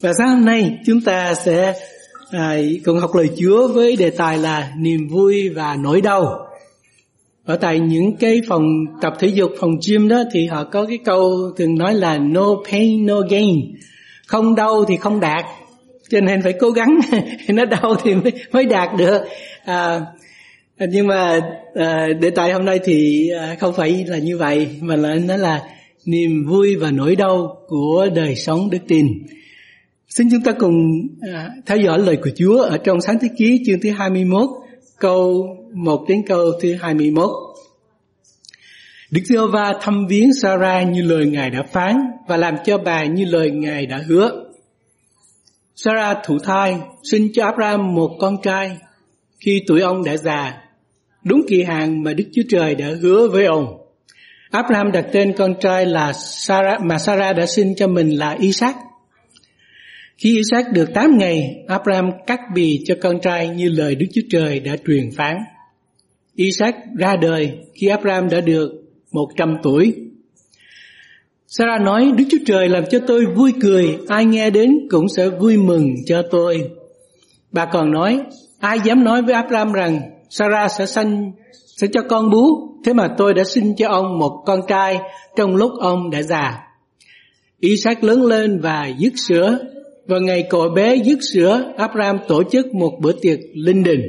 Và sáng hôm nay chúng ta sẽ cùng học lời Chúa với đề tài là niềm vui và nỗi đau. Ở tại những cái phòng tập thể dục, phòng gym đó thì họ có cái câu thường nói là no pain no gain. Không đau thì không đạt, cho nên phải cố gắng. Nó đau thì mới đạt được. Nhưng mà đề tài hôm nay thì không phải là như vậy, mà là nó là niềm vui và nỗi đau của đời sống đức tin. Xin chúng ta cùng theo dõi lời của Chúa ở trong Sáng Thế Ký chương thứ 21, câu 1 đến câu thứ 21. Đức Giê-hô-va thăm viếng Sa-ra như lời Ngài đã phán và làm cho bà như lời Ngài đã hứa. Sa-ra thụ thai, sinh cho Áp-ra-ham một con trai khi tuổi ông đã già, đúng kỳ hạn mà Đức Chúa Trời đã hứa với ông. Áp-ra-ham đặt tên con trai là mà Sa-ra đã sinh cho mình là I-sác. Khi I-sác được 8 ngày, Áp-ra-ham cắt bì cho con trai như lời Đức Chúa Trời đã truyền phán. I-sác ra đời khi Áp-ra-ham đã được 100 tuổi. Sa-ra nói, Đức Chúa Trời làm cho tôi vui cười, ai nghe đến cũng sẽ vui mừng cho tôi. Bà còn nói, ai dám nói với Áp-ra-ham rằng Sa-ra sẽ cho con bú, thế mà tôi đã sinh cho ông một con trai trong lúc ông đã già. I-sác lớn lên và dứt sữa. Vào ngày cậu bé dứt sữa, Áp-ra-ham tổ chức một bữa tiệc linh đình.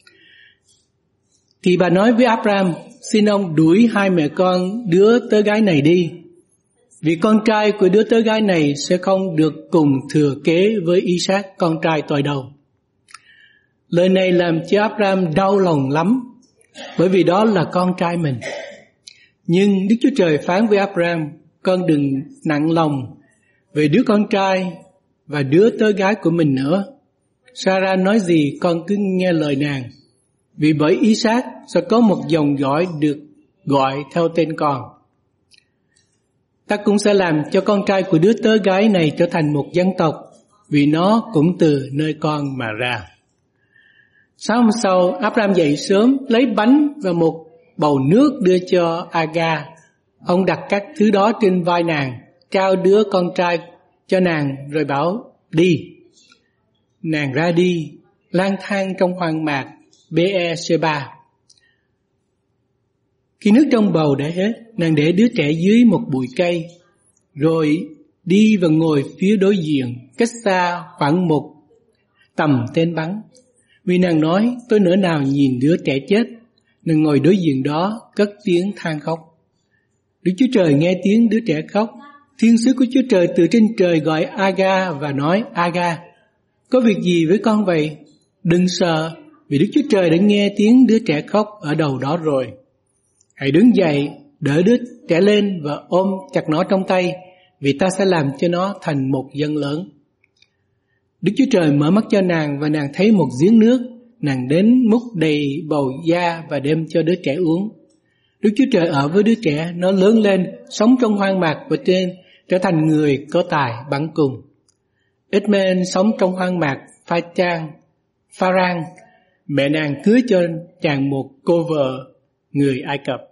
Thì bà nói với Áp-ra-ham, xin ông đuổi hai mẹ con đứa tớ gái này đi, vì con trai của đứa tớ gái này sẽ không được cùng thừa kế với I-sác con trai tôi đâu. Lời này làm cho Áp-ra-ham đau lòng lắm, bởi vì đó là con trai mình. Nhưng Đức Chúa Trời phán với Áp-ra-ham, con đừng nặng lòng về đứa con trai và đứa tớ gái của mình nữa. Sa-ra nói gì con cứ nghe lời nàng, vì bởi I-sác sẽ có một dòng dõi được gọi theo tên con. Ta cũng sẽ làm cho con trai của đứa tớ gái này trở thành một dân tộc, vì nó cũng từ nơi con mà ra. Sáng hôm sau, Áp-ra-ham dậy sớm, lấy bánh và một bầu nước đưa cho Aga. Ông đặt các thứ đó trên vai nàng, trao đứa con trai cho nàng rồi bảo đi. Nàng ra đi, lang thang trong hoang mạc Be-e-sheba. Khi nước trong bầu đã hết, nàng để đứa trẻ dưới một bụi cây, rồi đi và ngồi phía đối diện, cách xa khoảng một tầm tên bắn. Vì nàng nói, tôi nỡ nào nhìn đứa trẻ chết. Nàng ngồi đối diện đó, cất tiếng than khóc. Đức Chúa Trời nghe tiếng đứa trẻ khóc. Thiên sứ của Chúa Trời từ trên trời gọi Aga và nói, Aga, có việc gì với con vậy? Đừng sợ, vì Đức Chúa Trời đã nghe tiếng đứa trẻ khóc ở đầu đó rồi. Hãy đứng dậy, đỡ đứa trẻ lên và ôm chặt nó trong tay, vì ta sẽ làm cho nó thành một dân lớn. Đức Chúa Trời mở mắt cho nàng và nàng thấy một giếng nước. Nàng đến múc đầy bầu da và đem cho đứa trẻ uống. Đức Chúa Trời ở với đứa trẻ, nó lớn lên, sống trong hoang mạc và trở thành người có tài bắn cung. Ết-men sống trong hoang mạc Pha-rang, mẹ nàng cưới cho chàng một cô vợ người Ai Cập.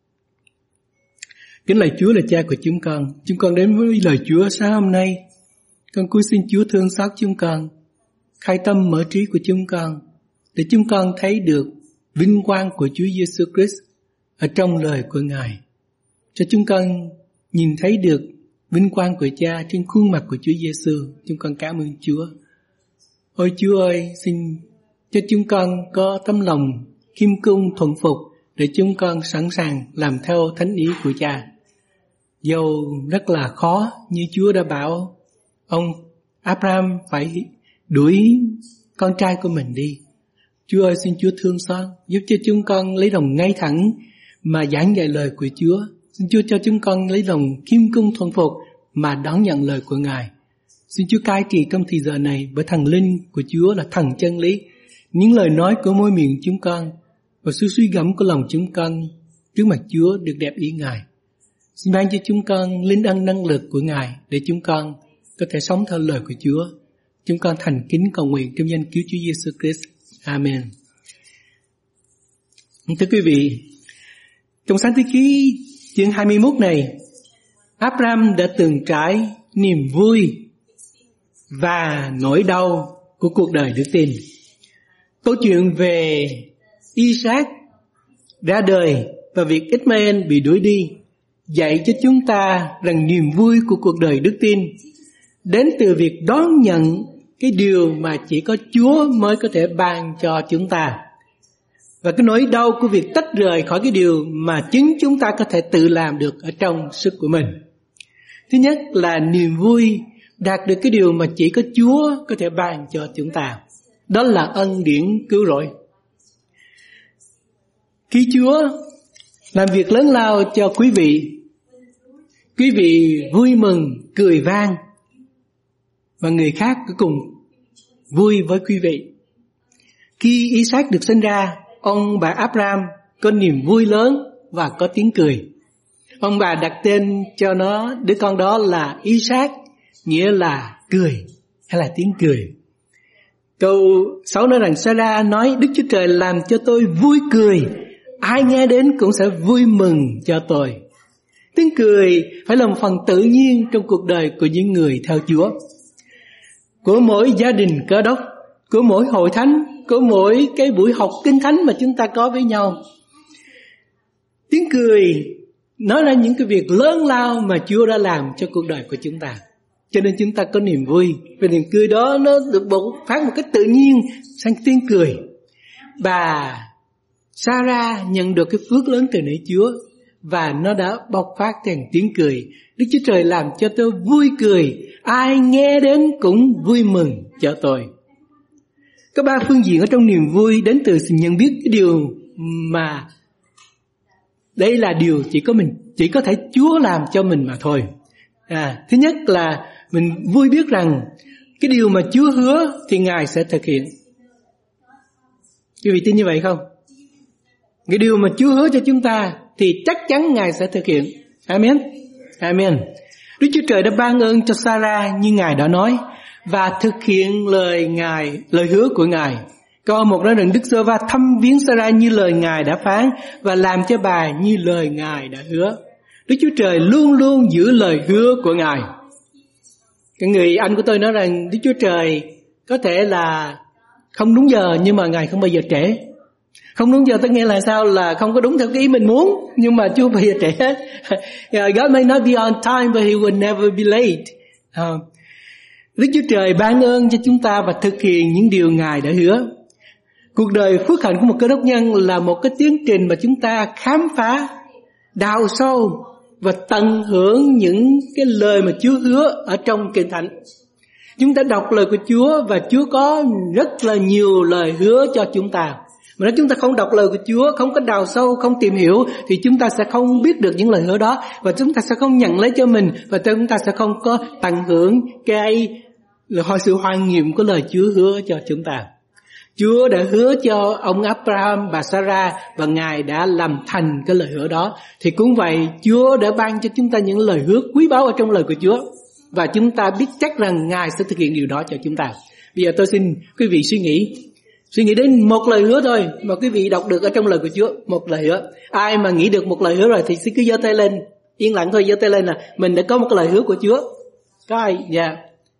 Kính lạy Chúa là Cha của chúng con đến với lời Chúa sáng hôm nay. Con cúi xin Chúa thương xót chúng con, khai tâm mở trí của chúng con, để chúng con thấy được vinh quang của Chúa Giêsu Christ ở trong lời của Ngài. Cho chúng con nhìn thấy được vinh quang của Cha trên khuôn mặt của Chúa Giêsu. Chúng con cảm ơn Chúa. Ôi Chúa ơi, xin cho chúng con có tấm lòng khiêm cung thuận phục, để chúng con sẵn sàng làm theo thánh ý của Cha. Dầu rất là khó, như Chúa đã bảo ông Áp-ra-ham phải đuổi con trai của mình đi. Chúa ơi, xin Chúa thương xót, giúp cho chúng con lấy lòng ngay thẳng mà giảng dạy lời của Chúa. Xin Chúa cho chúng con lấy lòng khiêm cung thuận phục mà đón nhận lời của Ngài. Xin Chúa cai trị trong thời giờ này, bởi thần linh của Chúa là thần chân lý. Những lời nói của môi miệng chúng con và sự suy gẫm của lòng chúng con trước mặt Chúa được đẹp ý Ngài. Xin ban cho chúng con linh ân năng lực của Ngài, để chúng con có thể sống theo lời của Chúa. Chúng con thành kính cầu nguyện trong danh cứu Chúa Giêsu Christ. Amen. Thưa quý vị, trong Sáng Thế Ký chương 21 này, Áp-ra-ham đã từng trải niềm vui và nỗi đau của cuộc đời đức tin. Câu chuyện về Isaac ra đời và việc Ishmael bị đuổi đi dạy cho chúng ta rằng niềm vui của cuộc đời đức tin đến từ việc đón nhận cái điều mà chỉ có Chúa mới có thể ban cho chúng ta, và cái nỗi đau của việc tách rời khỏi cái điều mà chính chúng ta có thể tự làm được ở trong sức của mình. Thứ nhất là niềm vui đạt được cái điều mà chỉ có Chúa có thể ban cho chúng ta, đó là ân điển cứu rỗi. Khi Chúa làm việc lớn lao cho quý vị vui mừng, cười vang, và người khác cũng cùng vui với quý vị. Khi Isaac được sinh ra, ông bà Abraham có niềm vui lớn và có tiếng cười. Ông bà đặt tên cho đứa con đó là Isaac, nghĩa là cười hay là tiếng cười. Câu 6 nói rằng Sarah nói, Đức Chúa Trời làm cho tôi vui cười, ai nghe đến cũng sẽ vui mừng cho tôi. Tiếng cười phải là một phần tự nhiên trong cuộc đời của những người theo Chúa, của mỗi gia đình Cơ Đốc, của mỗi hội thánh, của mỗi cái buổi học kinh thánh mà chúng ta có với nhau. Tiếng cười nói ra những cái việc lớn lao mà Chúa đã làm cho cuộc đời của chúng ta, cho nên chúng ta có niềm vui. Và niềm cười đó nó được bộc phát một cách tự nhiên sang tiếng cười. Bà Sarah nhận được cái phước lớn từ nơi Chúa, và nó đã bộc phát thành tiếng cười. Đức Chúa Trời làm cho tôi vui cười, ai nghe đến cũng vui mừng cho tôi. Có 3 phương diện ở trong niềm vui đến từ sự nhận biết cái điều mà đây là điều chỉ có thể Chúa làm cho mình mà thôi. Thứ nhất là mình vui biết rằng cái điều mà Chúa hứa thì Ngài sẽ thực hiện. Quý vị tin như vậy không? Cái điều mà Chúa hứa cho chúng ta thì chắc chắn Ngài sẽ thực hiện. Amen. Amen. Đức Chúa Trời đã ban ơn cho Sarah như Ngài đã nói và thực hiện lời hứa của Ngài. Câu 1 nói rằng Đức Giê-hô-va thăm viếng Sarah như lời Ngài đã phán và làm cho bà như lời Ngài đã hứa. Đức Chúa Trời luôn luôn giữ lời hứa của Ngài. Cái người anh của tôi nói rằng Đức Chúa Trời có thể là không đúng giờ, nhưng mà Ngài không bao giờ trễ. Không đúng giờ tức nghĩa là sao? Là không có đúng theo cái ý mình muốn, nhưng mà Chúa bao giờ trễ. God may not be on time, but He will never be late. Đức Chúa Trời ban ơn cho chúng ta và thực hiện những điều Ngài đã hứa. Cuộc đời phước hạnh của một cơ đốc nhân là một cái tiến trình mà chúng ta khám phá, đào sâu và tận hưởng những cái lời mà Chúa hứa ở trong Kinh Thánh. Chúng ta đọc lời của Chúa và Chúa có rất là nhiều lời hứa cho chúng ta. Mà nếu chúng ta không đọc lời của Chúa, không có đào sâu, không tìm hiểu, thì chúng ta sẽ không biết được những lời hứa đó, và chúng ta sẽ không nhận lấy cho mình, và chúng ta sẽ không có tận hưởng cái sự hoàn nhiệm của lời Chúa hứa cho chúng ta. Chúa đã hứa cho ông Abraham, bà Sarah, và Ngài đã làm thành cái lời hứa đó. Thì cũng vậy, Chúa đã ban cho chúng ta những lời hứa quý báu ở trong lời của Chúa, và chúng ta biết chắc rằng Ngài sẽ thực hiện điều đó cho chúng ta. Bây giờ tôi xin quý vị suy nghĩ đến một lời hứa thôi mà quý vị đọc được ở trong lời của Chúa. Một lời hứa. Ai mà nghĩ được một lời hứa rồi thì xin cứ giơ tay lên, yên lặng thôi, giơ tay lên là mình đã có một cái lời hứa của Chúa. Có ai? Dạ.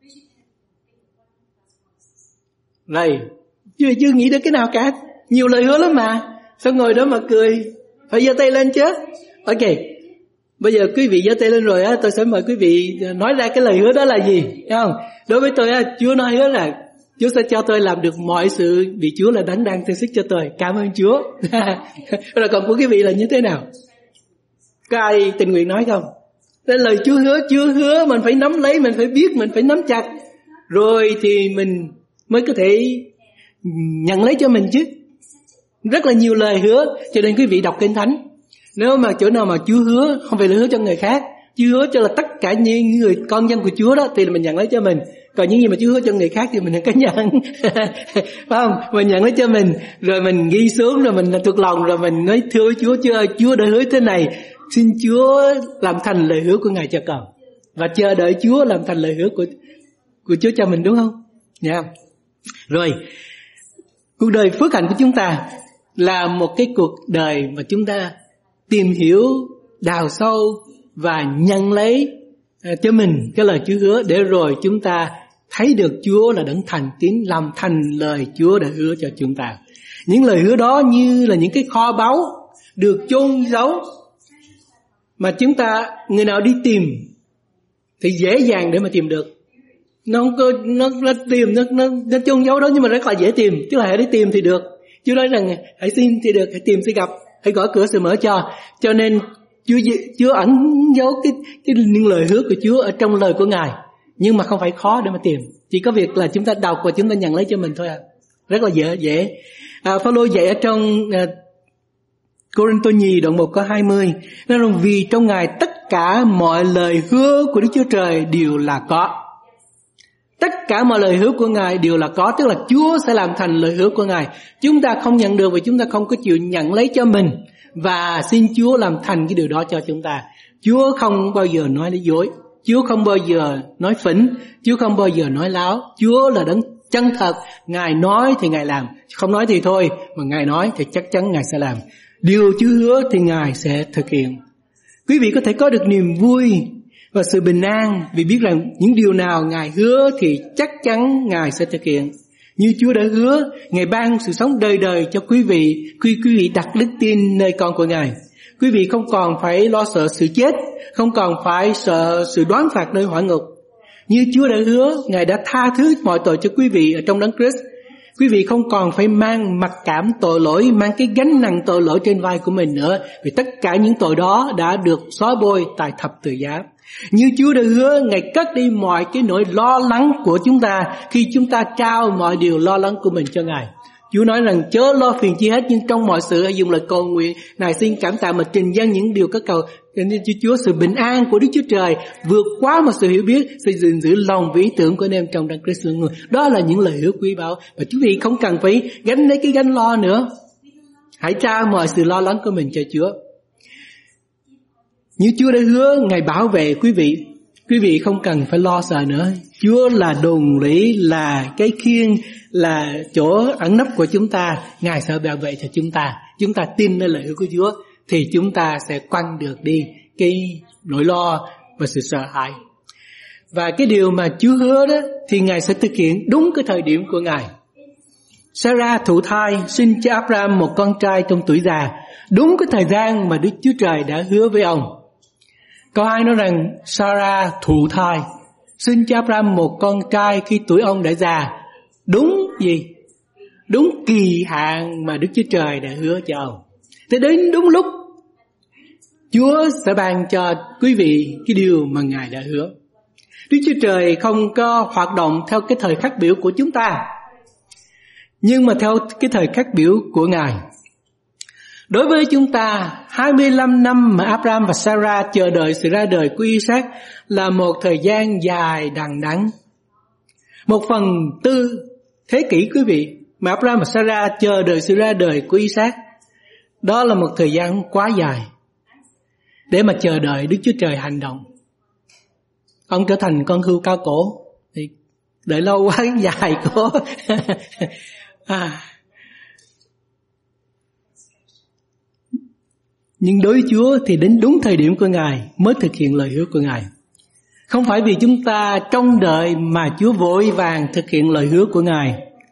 Này, chưa nghĩ đến cái nào cả. Nhiều lời hứa lắm mà. Sao ngồi đó mà cười? Phải giơ tay lên chứ. Ok. Bây giờ quý vị giơ tay lên rồi á, tôi sẽ mời quý vị nói ra cái lời hứa đó là gì, thấy không? Đối với tôi á, Chúa nói hứa là Chúa sẽ cho tôi làm được mọi sự vì Chúa là đấng đang thương sức cho tôi. Cảm ơn Chúa. Rồi còn của quý vị là như thế nào? Có ai tình nguyện nói không? Đây lời Chúa hứa mình phải nắm lấy, mình phải biết, mình phải nắm chặt. Rồi thì mình mới có thể nhận lấy cho mình chứ. Rất là nhiều lời hứa, cho nên quý vị đọc Kinh Thánh. Nếu mà chỗ nào mà Chúa hứa, không phải là hứa cho người khác, Chúa hứa cho là tất cả những người con dân của Chúa đó, thì mình nhận lấy cho mình. Còn những gì mà Chúa hứa cho người khác thì mình không có nhận. Phải không? Mình nhận lấy cho mình, rồi mình ghi xuống, rồi mình thuộc lòng, rồi mình nói thưa với Chúa, Chúa ơi, Chúa đã hứa thế này, xin Chúa làm thành lời hứa của Ngài cho con. Và chờ đợi Chúa làm thành lời hứa của Chúa cho mình, đúng không? Nha. Rồi, cuộc đời phước hạnh của chúng ta là một cái cuộc đời mà chúng ta tìm hiểu, đào sâu và nhận lấy cho mình cái lời Chúa hứa, để rồi chúng ta thấy được Chúa là đấng thành tín, làm thành lời Chúa đã hứa cho chúng ta. Những lời hứa đó như là những cái kho báu được chôn giấu, mà chúng ta, người nào đi tìm thì dễ dàng để mà tìm được. Nó không có, nó tìm, nó chôn giấu đó, nhưng mà rất là dễ tìm. Chứ hãy đi tìm thì được. Chúa nói rằng hãy xin thì được, hãy tìm thì gặp, hãy gõ cửa sẽ mở cho. Cho nên Chúa ẩn giấu những lời hứa của Chúa ở trong lời của Ngài, nhưng mà không phải khó để mà tìm. Chỉ có việc là chúng ta đọc và chúng ta nhận lấy cho mình thôi à. Rất là dễ. Phaolô dạy ở trong Cô-rinh-tô nhì đoạn 1 câu 20, nói rằng vì trong Ngài tất cả mọi lời hứa của Đức Chúa Trời đều là có. Tất cả mọi lời hứa của Ngài đều là có, tức là Chúa sẽ làm thành lời hứa của Ngài. Chúng ta không nhận được vì chúng ta không có chịu nhận lấy cho mình và xin Chúa làm thành cái điều đó cho chúng ta. Chúa không bao giờ nói nói dối, Chúa không bao giờ nói phỉnh, Chúa không bao giờ nói láo. Chúa là đấng chân thật, Ngài nói thì Ngài làm, không nói thì thôi, mà Ngài nói thì chắc chắn Ngài sẽ làm. Điều Chúa hứa thì Ngài sẽ thực hiện. Quý vị có thể có được niềm vui và sự bình an vì biết rằng những điều nào Ngài hứa thì chắc chắn Ngài sẽ thực hiện. Như Chúa đã hứa, Ngài ban sự sống đời đời cho quý vị khi quý vị đặt đức tin nơi con của Ngài. Quý vị không còn phải lo sợ sự chết, không còn phải sợ sự đoán phạt nơi hỏa ngục. Như Chúa đã hứa, Ngài đã tha thứ mọi tội cho quý vị ở trong Đấng Christ. Quý vị không còn phải mang mặc cảm tội lỗi, mang cái gánh nặng tội lỗi trên vai của mình nữa, vì tất cả những tội đó đã được xóa bôi tại thập tự giá. Như Chúa đã hứa, Ngài cất đi mọi cái nỗi lo lắng của chúng ta khi chúng ta trao mọi điều lo lắng của mình cho Ngài. Chúa nói rằng chớ lo phiền chi hết, nhưng trong mọi sự hãy dùng lời cầu nguyện, Ngài xin cảm tạ mà trình dâng những điều các cầu nên cho Chúa. Sự bình an của Đức Chúa Trời vượt quá một sự hiểu biết sẽ gìn giữ lòng và ý tưởng của anh em trong Đấng Christ người. Đó là những lời hứa quý báu và quý vị không cần phải gánh lấy cái gánh lo nữa. Hãy trao mọi sự lo lắng của mình cho Chúa. Như Chúa đã hứa, Ngài bảo vệ quý vị. Quý vị không cần phải lo sợ nữa. Chúa là đồn lũy, là cái khiên, là chỗ ẩn nấp của chúng ta. Ngài sẽ bảo vệ cho chúng ta. Chúng ta tin nơi lời hứa của Chúa thì chúng ta sẽ quăng được đi cái nỗi lo và sự sợ hãi. Và cái điều mà Chúa hứa đó thì Ngài sẽ thực hiện đúng cái thời điểm của Ngài. Sarah thụ thai sinh cho Abraham một con trai trong tuổi già, đúng cái thời gian mà Đức Chúa Trời đã hứa với ông. Câu 2 nói rằng Sarah thụ thai sinh cho Abraham một con trai khi tuổi ông đã già. Đúng gì? Đúng kỳ hạn mà Đức Chúa Trời đã hứa cho ông. Thế đến đúng lúc Chúa sẽ ban cho quý vị cái điều mà Ngài đã hứa. Đức Chúa Trời không có hoạt động theo cái thời khắc biểu của chúng ta, nhưng mà theo cái thời khắc biểu của Ngài. Đối với chúng ta, 25 năm mà Abraham và Sarah chờ đợi sự ra đời của Isaac là một thời gian dài đằng đẵng. 1/4 thế kỷ quý vị mà Abraham và Sarah chờ đợi sự ra đời của Isaac. Đó là một thời gian quá dài để mà chờ đợi Đức Chúa Trời hành động. Ông trở thành con hươu cao cổ thì đợi lâu quá dài cổ. Nhưng đối với Chúa thì đến đúng thời điểm của Ngài mới thực hiện lời hứa của Ngài. Không phải vì chúng ta trông đợi mà Chúa vội vàng thực hiện lời hứa của Ngài.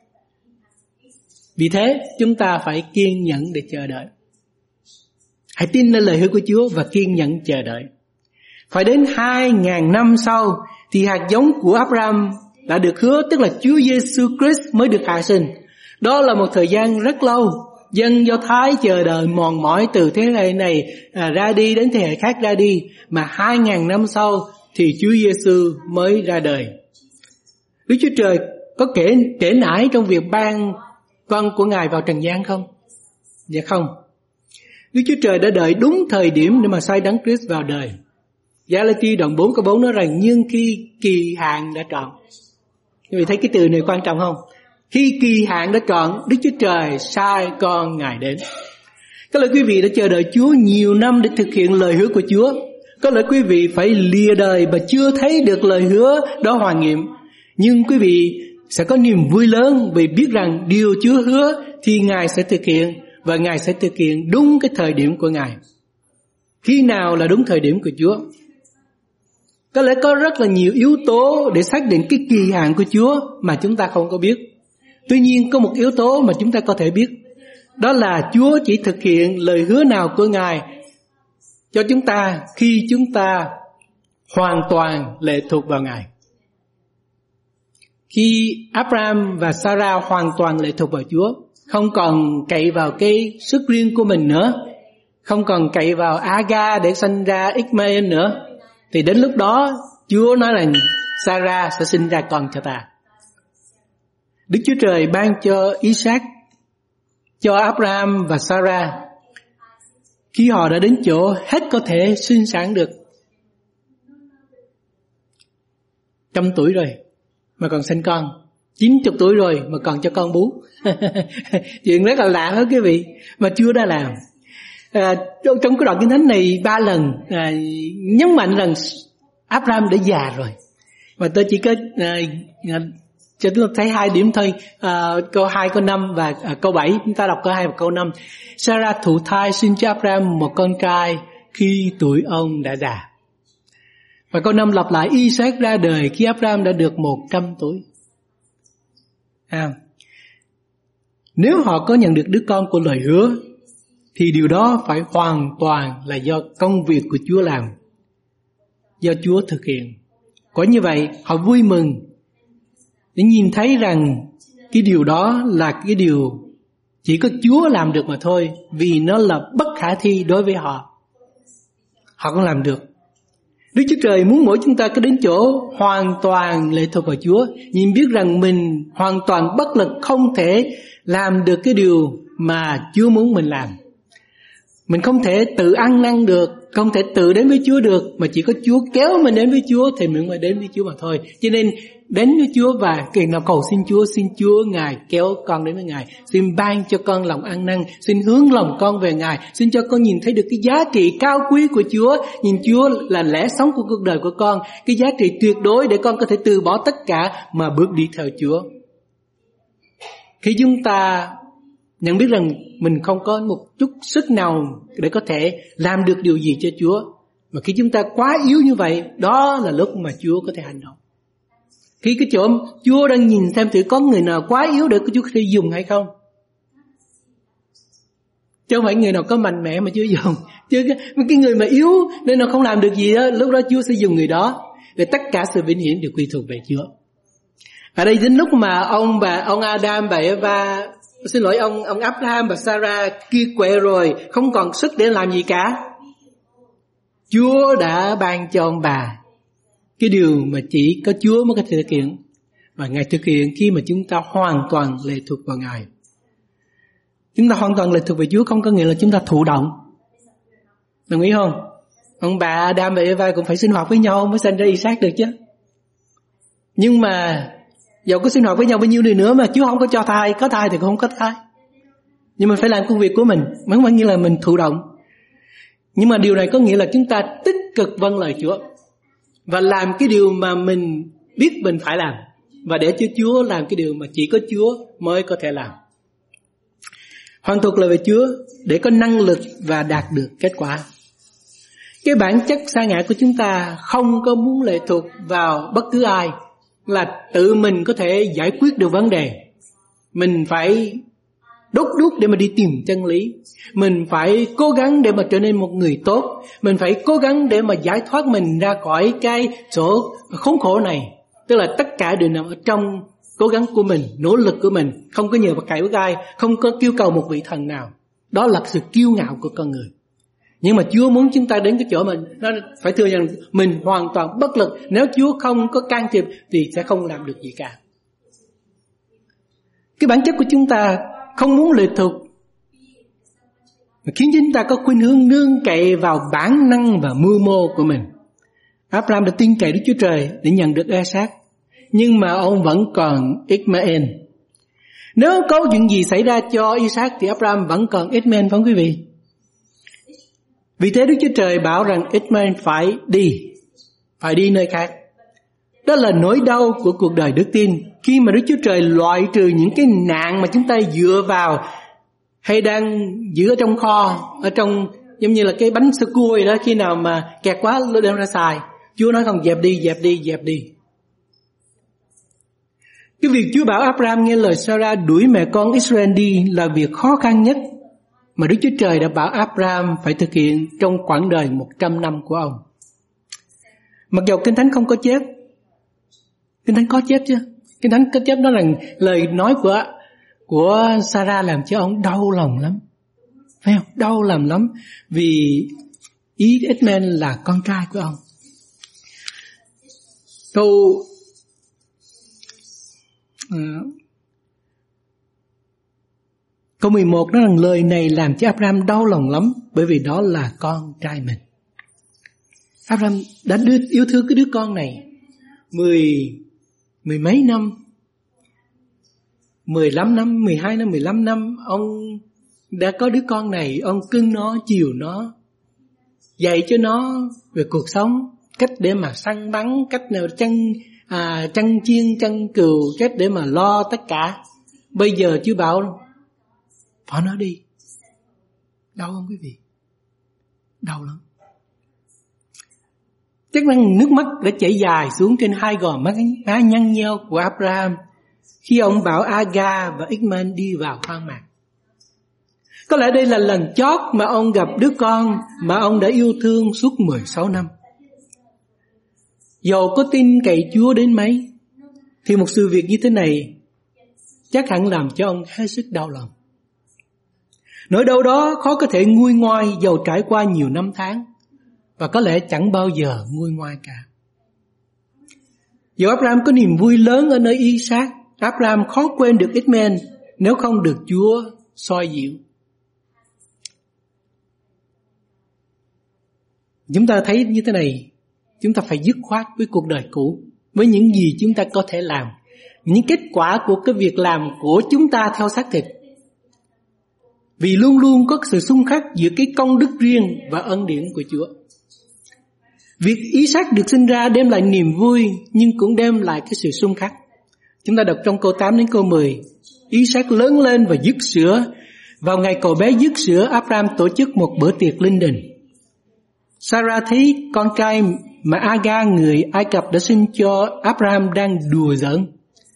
Vì thế chúng ta phải kiên nhẫn để chờ đợi. Hãy tin nơi lời hứa của Chúa và kiên nhẫn chờ đợi. Phải đến 2.000 năm sau thì hạt giống của Abraham đã được hứa, tức là Chúa Giêsu Christ mới được hạ sinh. Đó là một thời gian rất lâu. Dân Do Thái chờ đợi mòn mỏi từ thế hệ này ra đi đến thế hệ khác ra đi, mà 2.000 năm sau thì Chúa Giêsu mới ra đời. Đức Chúa Trời có trễ nải trong việc ban con của Ngài vào trần gian không? Dạ không. Đức Chúa Trời đã đợi đúng thời điểm để mà sai Đấng Christ vào đời. Gia-la-ti đoạn 4 câu 4 nói rằng nhưng khi kỳ hạn đã trọn. Quý vị thấy cái từ này quan trọng không? Khi kỳ hạn đã trọn, Đức Chúa Trời sai con Ngài đến. Có lẽ quý vị đã chờ đợi Chúa nhiều năm để thực hiện lời hứa của Chúa. Có lẽ quý vị phải lìa đời và chưa thấy được lời hứa đó hoàn nghiệm. Nhưng quý vị sẽ có niềm vui lớn vì biết rằng điều Chúa hứa thì Ngài sẽ thực hiện, và Ngài sẽ thực hiện đúng cái thời điểm của Ngài. Khi nào là đúng thời điểm của Chúa? Có lẽ có rất là nhiều yếu tố để xác định cái kỳ hạn của Chúa mà chúng ta không có biết. Tuy nhiên có một yếu tố mà chúng ta có thể biết, đó là Chúa chỉ thực hiện lời hứa nào của Ngài cho chúng ta khi chúng ta hoàn toàn lệ thuộc vào Ngài. Khi Abraham và Sarah hoàn toàn lệ thuộc vào Chúa, không còn cậy vào cái sức riêng của mình nữa, không còn cậy vào Aga để sinh ra Ishmael nữa, thì đến lúc đó Chúa nói là Sarah sẽ sinh ra con cho ta. Đức Chúa Trời ban cho Isaac, cho Abraham và Sarah khi họ đã đến chỗ hết có thể sinh sản được. 100 tuổi rồi mà còn sinh con, 90 tuổi rồi mà còn cho con bú. Chuyện rất là lạ hết quý vị, mà Chúa đã làm. Trong cái đoạn Kinh Thánh này 3 lần nhấn mạnh rằng Abraham đã già rồi. Và tôi chỉ có cho chúng ta thấy 2 điểm thôi, câu 2, câu 5 và câu 7. Chúng ta đọc câu 2 và câu 5. Sarah thụ thai sinh cho Abraham một con trai khi tuổi ông đã già. Và câu 5 lặp lại, Isaac ra đời khi Abraham đã được 100 tuổi. Nếu họ có nhận được đứa con của lời hứa, thì điều đó phải hoàn toàn là do công việc của Chúa làm, do Chúa thực hiện. Có như vậy, họ vui mừng để nhìn thấy rằng cái điều đó là cái điều chỉ có Chúa làm được mà thôi, vì nó là bất khả thi đối với họ. Họ không làm được. Đức Chúa Trời muốn mỗi chúng ta có đến chỗ hoàn toàn lệ thuộc vào Chúa, nhìn biết rằng mình hoàn toàn bất lực, không thể làm được cái điều mà Chúa muốn mình làm. Mình không thể tự ăn năn được, không thể tự đến với Chúa được, mà chỉ có Chúa kéo mình đến với Chúa thì mình mới đến với Chúa mà thôi. Cho nên đến với Chúa và khi nào cầu xin Chúa Ngài kéo con đến với Ngài, xin ban cho con lòng ăn năn, xin hướng lòng con về Ngài, xin cho con nhìn thấy được cái giá trị cao quý của Chúa, nhìn Chúa là lẽ sống của cuộc đời của con, cái giá trị tuyệt đối để con có thể từ bỏ tất cả mà bước đi theo Chúa. Khi chúng ta nhận biết rằng mình không có một chút sức nào để có thể làm được điều gì cho Chúa, mà khi chúng ta quá yếu như vậy, đó là lúc mà Chúa có thể hành động. Khi cái chỗ Chúa đang nhìn xem thử có người nào quá yếu để Chúa có thể dùng hay không. Chứ không phải người nào có mạnh mẽ mà Chúa dùng. Chứ cái người mà yếu nên nó không làm được gì đó, lúc đó Chúa sẽ dùng người đó. Để tất cả sự vinh hiển đều quy thuộc về Chúa. Ở đây đến lúc mà ông Adam và Eva, ông Abraham và Sarah kia quệ rồi, không còn sức để làm gì cả, Chúa đã ban cho ông bà cái điều mà chỉ có Chúa mới có thể thực hiện. Và Ngài thực hiện khi mà chúng ta hoàn toàn lệ thuộc vào Ngài. Chúng ta hoàn toàn lệ thuộc về Chúa không có nghĩa là chúng ta thụ động. Đồng ý không? Ông bà Adam và Eva cũng phải sinh hoạt với nhau mới sinh ra Isaac được chứ. Nhưng mà dẫu có sinh hoạt với nhau bao nhiêu đi nữa mà Chúa không có cho thai, có thai thì cũng không có thai. Nhưng mà phải làm công việc của mình, không phải nghĩa là mình thụ động. Nhưng mà điều này có nghĩa là chúng ta tích cực vâng lời Chúa và làm cái điều mà mình biết mình phải làm, và để cho Chúa làm cái điều mà chỉ có Chúa mới có thể làm. Hoàn thuộc lời về Chúa để có năng lực và đạt được kết quả. Cái bản chất sa ngã của chúng ta không có muốn lệ thuộc vào bất cứ ai, là tự mình có thể giải quyết được vấn đề. Mình phải đốt đuốc để mà đi tìm chân lý. Mình phải cố gắng để mà trở nên một người tốt. Mình phải cố gắng để mà giải thoát mình ra khỏi cái chỗ khốn khổ này. Tức là tất cả đều nằm ở trong cố gắng của mình, nỗ lực của mình, không có nhờ vào cậy với ai, không có kêu cầu một vị thần nào. Đó là sự kiêu ngạo của con người. Nhưng mà Chúa muốn chúng ta đến cái chỗ mình, nó phải thừa nhận mình hoàn toàn bất lực. Nếu Chúa không có can thiệp thì sẽ không làm được gì cả. Cái bản chất của chúng ta không muốn lệ thuộc, mà khiến chúng ta có khuynh hướng nương cậy vào bản năng và mưu mô của mình. Abraham đã tin cậy Đức Chúa Trời để nhận được Isaac, nhưng mà ông vẫn còn Ishmael. Nếu có chuyện gì xảy ra cho Isaac thì Abraham vẫn còn Ishmael, phải không quý vị? Vì thế Đức Chúa Trời bảo rằng Ishmael phải đi nơi khác. Đó là nỗi đau của cuộc đời đức tin, khi mà Đức Chúa Trời loại trừ những cái nạn mà chúng ta dựa vào hay đang giữ ở trong kho, ở trong giống như là cái bánh sơ cua đó, khi nào mà kẹt quá đem ra xài, Chúa nói không, dẹp đi. Cái việc Chúa bảo Abraham nghe lời Sarah đuổi mẹ con Israel đi là việc khó khăn nhất mà Đức Chúa Trời đã bảo Abraham phải thực hiện trong quãng đời 100 năm của ông. Mặc dù Kinh Thánh không có chép. Kinh Thánh có chép chứ. Kinh Thánh có chép, đó là lời nói của Sarah làm cho ông đau lòng lắm. Phải không? Đau lòng lắm. Vì Ishmael là con trai của ông. Câu 11 nói rằng lời này làm cho Abraham đau lòng lắm, bởi vì đó là con trai mình. Abraham đã yêu thương cái đứa con này mười mấy năm, 15 năm, 12 năm, 15 năm. Ông đã có đứa con này, ông cưng nó, chiều nó, dạy cho nó về cuộc sống, cách để mà săn bắn, cách nào chăn chiên, chăn cừu, cách để mà lo tất cả. Bây giờ Chúa bảo bỏ nó đi. Đau không quý vị? Đau lắm. Chắc rằng nước mắt đã chảy dài xuống trên hai gò má nhăn nheo của Abraham khi ông bảo Agar và Ishmael đi vào hoang mạc. Có lẽ đây là lần chót mà ông gặp đứa con mà ông đã yêu thương suốt 16 năm. Dầu có tin cậy Chúa đến mấy, thì một sự việc như thế này chắc hẳn làm cho ông hết sức đau lòng. Nỗi đau đó khó có thể nguôi ngoai dầu trải qua nhiều năm tháng, và có lẽ chẳng bao giờ nguôi ngoai cả. Dẫu Abraham có niềm vui lớn ở nơi Isaac, Abraham khó quên được Ishmael nếu không được Chúa soi dịu. Chúng ta thấy như thế này, chúng ta phải dứt khoát với cuộc đời cũ, với những gì chúng ta có thể làm, những kết quả của cái việc làm của chúng ta theo xác thịt. Vì luôn luôn có sự xung khắc giữa cái công đức riêng và ân điển của Chúa. Việc Isaac được sinh ra đem lại niềm vui, nhưng cũng đem lại cái sự xung khắc. Chúng ta đọc trong câu 8 đến câu 10. Isaac lớn lên và dứt sữa. Vào ngày cậu bé dứt sữa, Abraham tổ chức một bữa tiệc linh đình. Sarah thấy con trai mà Agar người Ai Cập đã sinh cho Abraham đang đùa giỡn.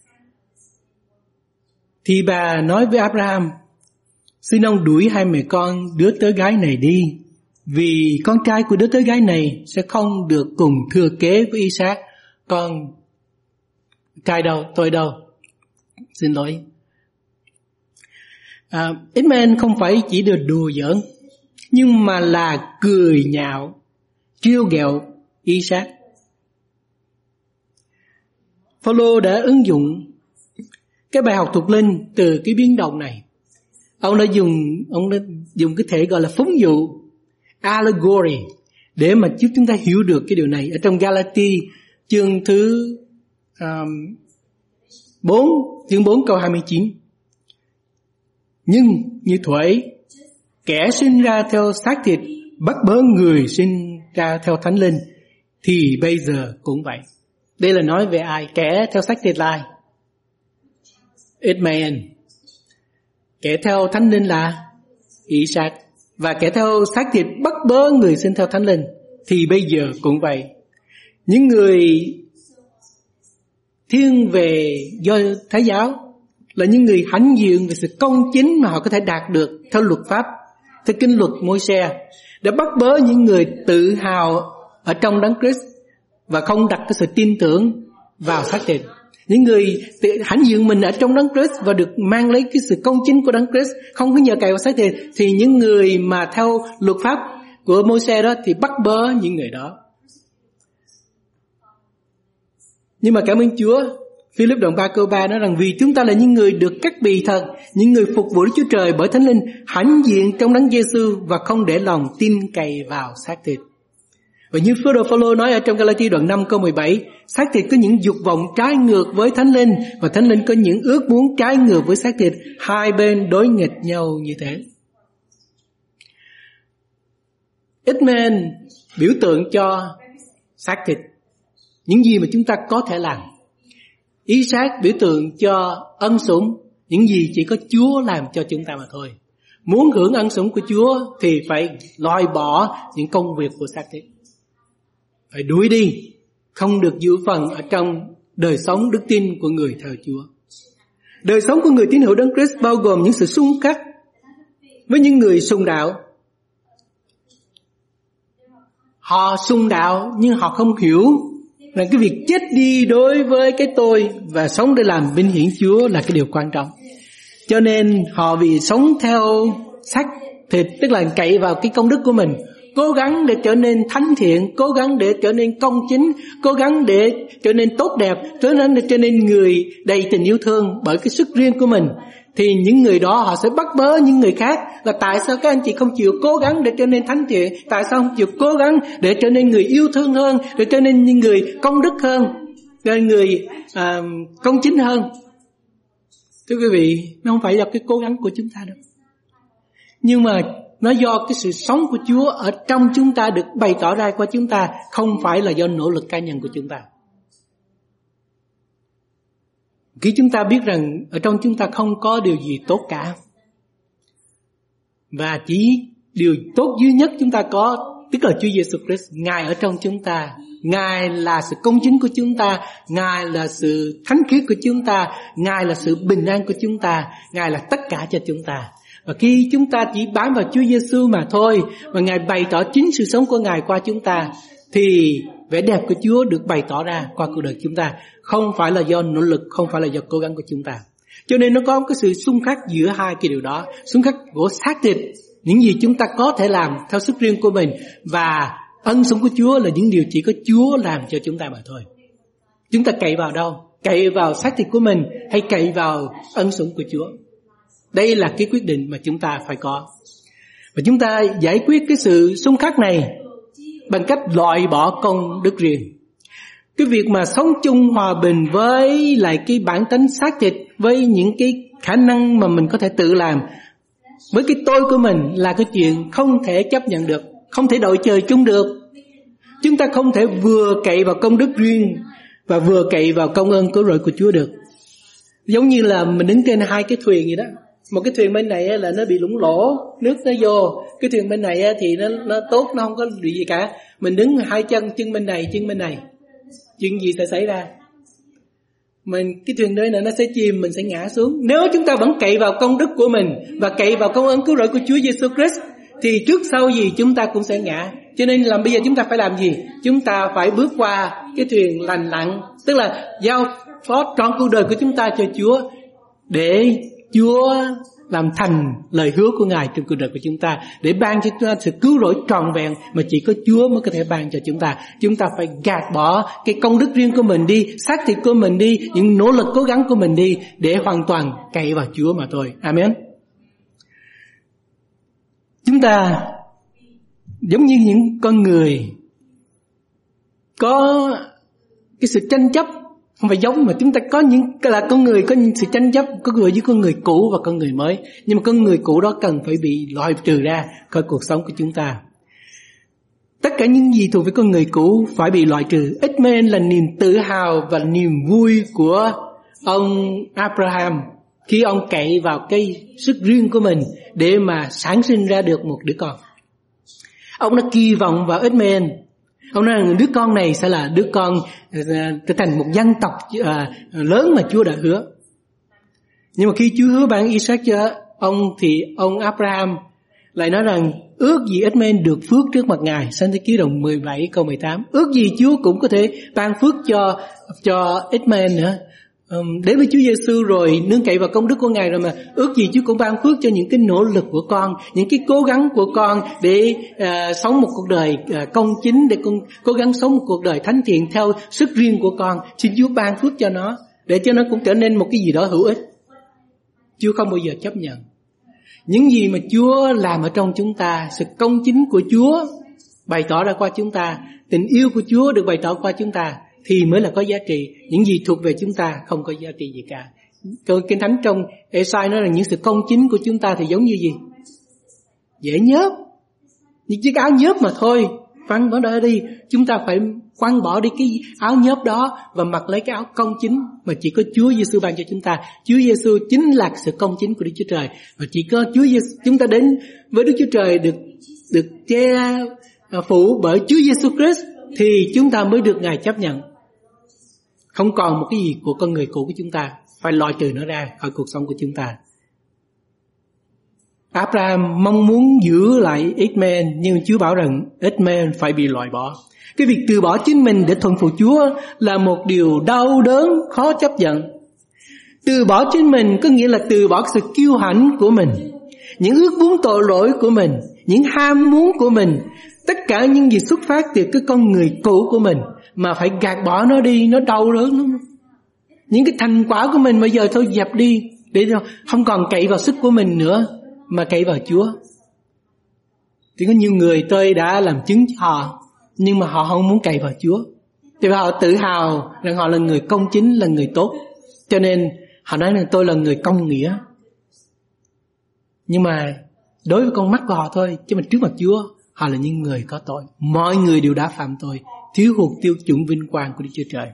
Thì bà nói với Abraham, xin ông đuổi hai mẹ con đứa tớ gái này đi, vì con trai của đứa tớ gái này sẽ không được cùng thừa kế với Isaac. Con trai đâu, tôi đâu. Xin lỗi. Ishmael không phải chỉ được đùa giỡn, nhưng mà là cười nhạo, trêu ghẹo Isaac. Phaolô đã ứng dụng cái bài học thuộc linh từ cái biến động này. Ông đã dùng cái thể gọi là phóng dụ, allegory, để mà giúp chúng ta hiểu được cái điều này. Ở trong Galati chương thứ 4 câu 29. Nhưng như thuở kẻ sinh ra theo xác thịt bắt bớ người sinh ra theo thánh linh, thì bây giờ cũng vậy. Đây là nói về ai? Kẻ theo xác thịt là ai? Ishmael. Kẻ theo thánh linh là Isaac. Và kẻ theo xác thịt bắt bớ người sinh theo thánh linh, thì bây giờ cũng vậy. Những người thiên về do Thái giáo là những người hãnh diện về sự công chính mà họ có thể đạt được theo luật pháp, theo kinh luật Môi-se, để bắt bớ những người tự hào ở trong Đấng Christ và không đặt cái sự tin tưởng vào xác thịt. Những người tự hãnh diện mình ở trong Đấng Christ và được mang lấy cái sự công chính của Đấng Christ, không có nhờ cậy vào xác thịt, thì những người mà theo luật pháp của Môi-se đó thì bắt bớ những người đó. Nhưng mà cảm ơn Chúa, Philip đoạn 3 câu 3 nói rằng vì chúng ta là những người được cắt bì thật, những người phục vụ Đức Chúa Trời bởi Thánh Linh, hãnh diện trong Đấng Giê-xu và không để lòng tin cậy vào xác thịt. Và như Phaolô nói ở trong Galati đoạn 5 câu 17, xác thịt có những dục vọng trái ngược với Thánh Linh, và Thánh Linh có những ước muốn trái ngược với xác thịt, hai bên đối nghịch nhau như thế. Ishmael biểu tượng cho xác thịt, những gì mà chúng ta có thể làm. Isaac biểu tượng cho ân sủng, những gì chỉ có Chúa làm cho chúng ta mà thôi. Muốn hưởng ân sủng của Chúa thì phải loại bỏ những công việc của xác thịt. phải đuổi đi, không được giữ phần ở trong đời sống đức tin của người theo Chúa. Đời sống của người tín hữu Đấng Christ bao gồm những sự xung khắc với những người xung đạo. Họ xung đạo nhưng họ không hiểu là cái việc chết đi đối với cái tôi và sống để làm vinh hiển Chúa là cái điều quan trọng. Cho nên họ vì sống theo xác thịt, tức là cậy vào cái công đức của mình, cố gắng để trở nên thánh thiện, cố gắng để trở nên công chính, cố gắng để trở nên tốt đẹp, trở nên người đầy tình yêu thương bởi cái sức riêng của mình, thì những người đó họ sẽ bắt bớ những người khác là tại sao các anh chị không chịu cố gắng để trở nên thánh thiện, tại sao không chịu cố gắng để trở nên người yêu thương hơn, để trở nên những người công đức hơn, nên người công chính hơn. Thưa quý vị, nó không phải là cái cố gắng của chúng ta đâu, nhưng mà nó do cái sự sống của Chúa ở trong chúng ta được bày tỏ ra qua chúng ta, không phải là do nỗ lực cá nhân của chúng ta. Khi chúng ta biết rằng ở trong chúng ta không có điều gì tốt cả, và chỉ điều tốt duy nhất chúng ta có, tức là Chúa Giêsu Christ. Ngài ở trong chúng ta, Ngài là sự công chính của chúng ta, Ngài là sự thánh khiết của chúng ta, Ngài là sự bình an của chúng ta, Ngài là tất cả cho chúng ta. Và khi chúng ta chỉ bám vào Chúa Giêsu mà thôi, và Ngài bày tỏ chính sự sống của Ngài qua chúng ta, thì vẻ đẹp của Chúa được bày tỏ ra qua cuộc đời chúng ta, không phải là do nỗ lực, không phải là do cố gắng của chúng ta. Cho nên nó có cái sự xung khắc giữa hai cái điều đó, xung khắc của xác thịt, những gì chúng ta có thể làm theo sức riêng của mình, và ân sủng của Chúa là những điều chỉ có Chúa làm cho chúng ta mà thôi. Chúng ta cậy vào đâu? Cậy vào xác thịt của mình hay cậy vào ân sủng của Chúa? Đây là cái quyết định mà chúng ta phải có. Và chúng ta giải quyết cái sự xung khắc này bằng cách loại bỏ công đức riêng. Cái việc mà sống chung hòa bình với lại cái bản tính xác thịt, với những cái khả năng mà mình có thể tự làm, với cái tôi của mình là cái chuyện không thể chấp nhận được, không thể đội trời chung được. Chúng ta không thể vừa cậy vào công đức riêng và vừa cậy vào công ơn cứu rỗi của Chúa được. Giống như là mình đứng trên hai cái thuyền vậy đó. Một cái thuyền bên này là nó bị lủng lỗ, nước nó vô. Cái thuyền bên này thì nó tốt, nó không có bị gì cả. Mình đứng hai chân bên này, chân bên này, chuyện gì sẽ xảy ra? Cái thuyền nơi này nó sẽ chìm, mình sẽ ngã xuống. Nếu chúng ta vẫn cậy vào công đức của mình và cậy vào công ơn cứu rỗi của Chúa Giêsu Christ, thì trước sau gì chúng ta cũng sẽ ngã. Cho nên bây giờ chúng ta phải làm gì? Chúng ta phải bước qua cái thuyền lành lặn, tức là giao phó trọn cuộc đời của chúng ta cho Chúa, để Chúa làm thành lời hứa của Ngài trong cuộc đời của chúng ta, để ban cho chúng ta sự cứu rỗi trọn vẹn mà chỉ có Chúa mới có thể ban cho chúng ta. Chúng ta phải gạt bỏ cái công đức riêng của mình đi, xác thịt của mình đi, những nỗ lực cố gắng của mình đi, để hoàn toàn cậy vào Chúa mà thôi. Amen. Chúng ta giống như những con người có cái sự tranh chấp, không phải giống mà chúng ta có những là con người có sự tranh chấp, có người với con người cũ và con người mới, nhưng mà con người cũ đó cần phải bị loại trừ ra khỏi cuộc sống của chúng ta. Tất cả những gì thuộc về con người cũ phải bị loại trừ. Ishmael là niềm tự hào và niềm vui của ông Abraham khi ông cậy vào cái sức riêng của mình để mà sản sinh ra được một đứa con. Ông đã kỳ vọng vào Ishmael. Ông nói rằng đứa con này sẽ là đứa con trở thành một dân tộc lớn mà Chúa đã hứa. Nhưng mà khi Chúa hứa ban Isaac cho ông, thì ông Abraham lại nói rằng ước gì Ishmael được phước trước mặt Ngài. Sáng thế ký đoạn 17 câu 18. Ước gì Chúa cũng có thể ban phước cho Ishmael nữa. Đến với Chúa Giêsu rồi, nương cậy vào công đức của Ngài rồi mà ước gì Chúa cũng ban phước cho những cái nỗ lực của con, những cái cố gắng của con để sống một cuộc đời công chính, để con cố gắng sống một cuộc đời thánh thiện theo sức riêng của con. Xin Chúa ban phước cho nó, để cho nó cũng trở nên một cái gì đó hữu ích. Chúa không bao giờ chấp nhận. Những gì mà Chúa làm ở trong chúng ta, sự công chính của Chúa bày tỏ ra qua chúng ta, tình yêu của Chúa được bày tỏ qua chúng ta, thì mới là có giá trị. Những gì thuộc về chúng ta không có giá trị gì cả. Kinh Thánh trong Ê-sai nói là những sự công chính của chúng ta thì giống như gì? Dễ nhớp, những chiếc áo nhớp mà thôi. Quăng bỏ đó đi. Chúng ta phải quăng bỏ đi cái áo nhớp đó và mặc lấy cái áo công chính mà chỉ có Chúa Giêsu ban cho chúng ta. Chúa Giêsu chính là sự công chính của Đức Chúa Trời, và chỉ có Chúa Giêsu, chúng ta đến với Đức Chúa Trời được che phủ bởi Chúa Giêsu Christ, thì chúng ta mới được Ngài chấp nhận. Không còn một cái gì của con người cũ của chúng ta, phải loại trừ nó ra khỏi cuộc sống của chúng ta. Abraham mong muốn giữ lại Ishmael, nhưng Chúa bảo rằng Ishmael phải bị loại bỏ. Cái việc từ bỏ chính mình để thuận phục Chúa là một điều đau đớn, khó chấp nhận. Từ bỏ chính mình có nghĩa là từ bỏ sự kiêu hãnh của mình, những ước muốn tội lỗi của mình, những ham muốn của mình, tất cả những gì xuất phát từ cái con người cũ của mình, mà phải gạt bỏ nó đi, nó đau đớn lắm. Những cái thành quả của mình bây giờ thôi dẹp đi, để không còn cậy vào sức của mình nữa, mà cậy vào Chúa. Thì có nhiều người tôi đã làm chứng cho họ, nhưng mà họ không muốn cậy vào Chúa. Thì họ tự hào rằng họ là người công chính, là người tốt, cho nên họ nói rằng tôi là người công nghĩa. Nhưng mà đối với con mắt của họ thôi, chứ mà trước mặt Chúa họ là những người có tội. Mọi người đều đã phạm tội, thiếu hụt tiêu chuẩn vinh quang của Đức Chúa Trời.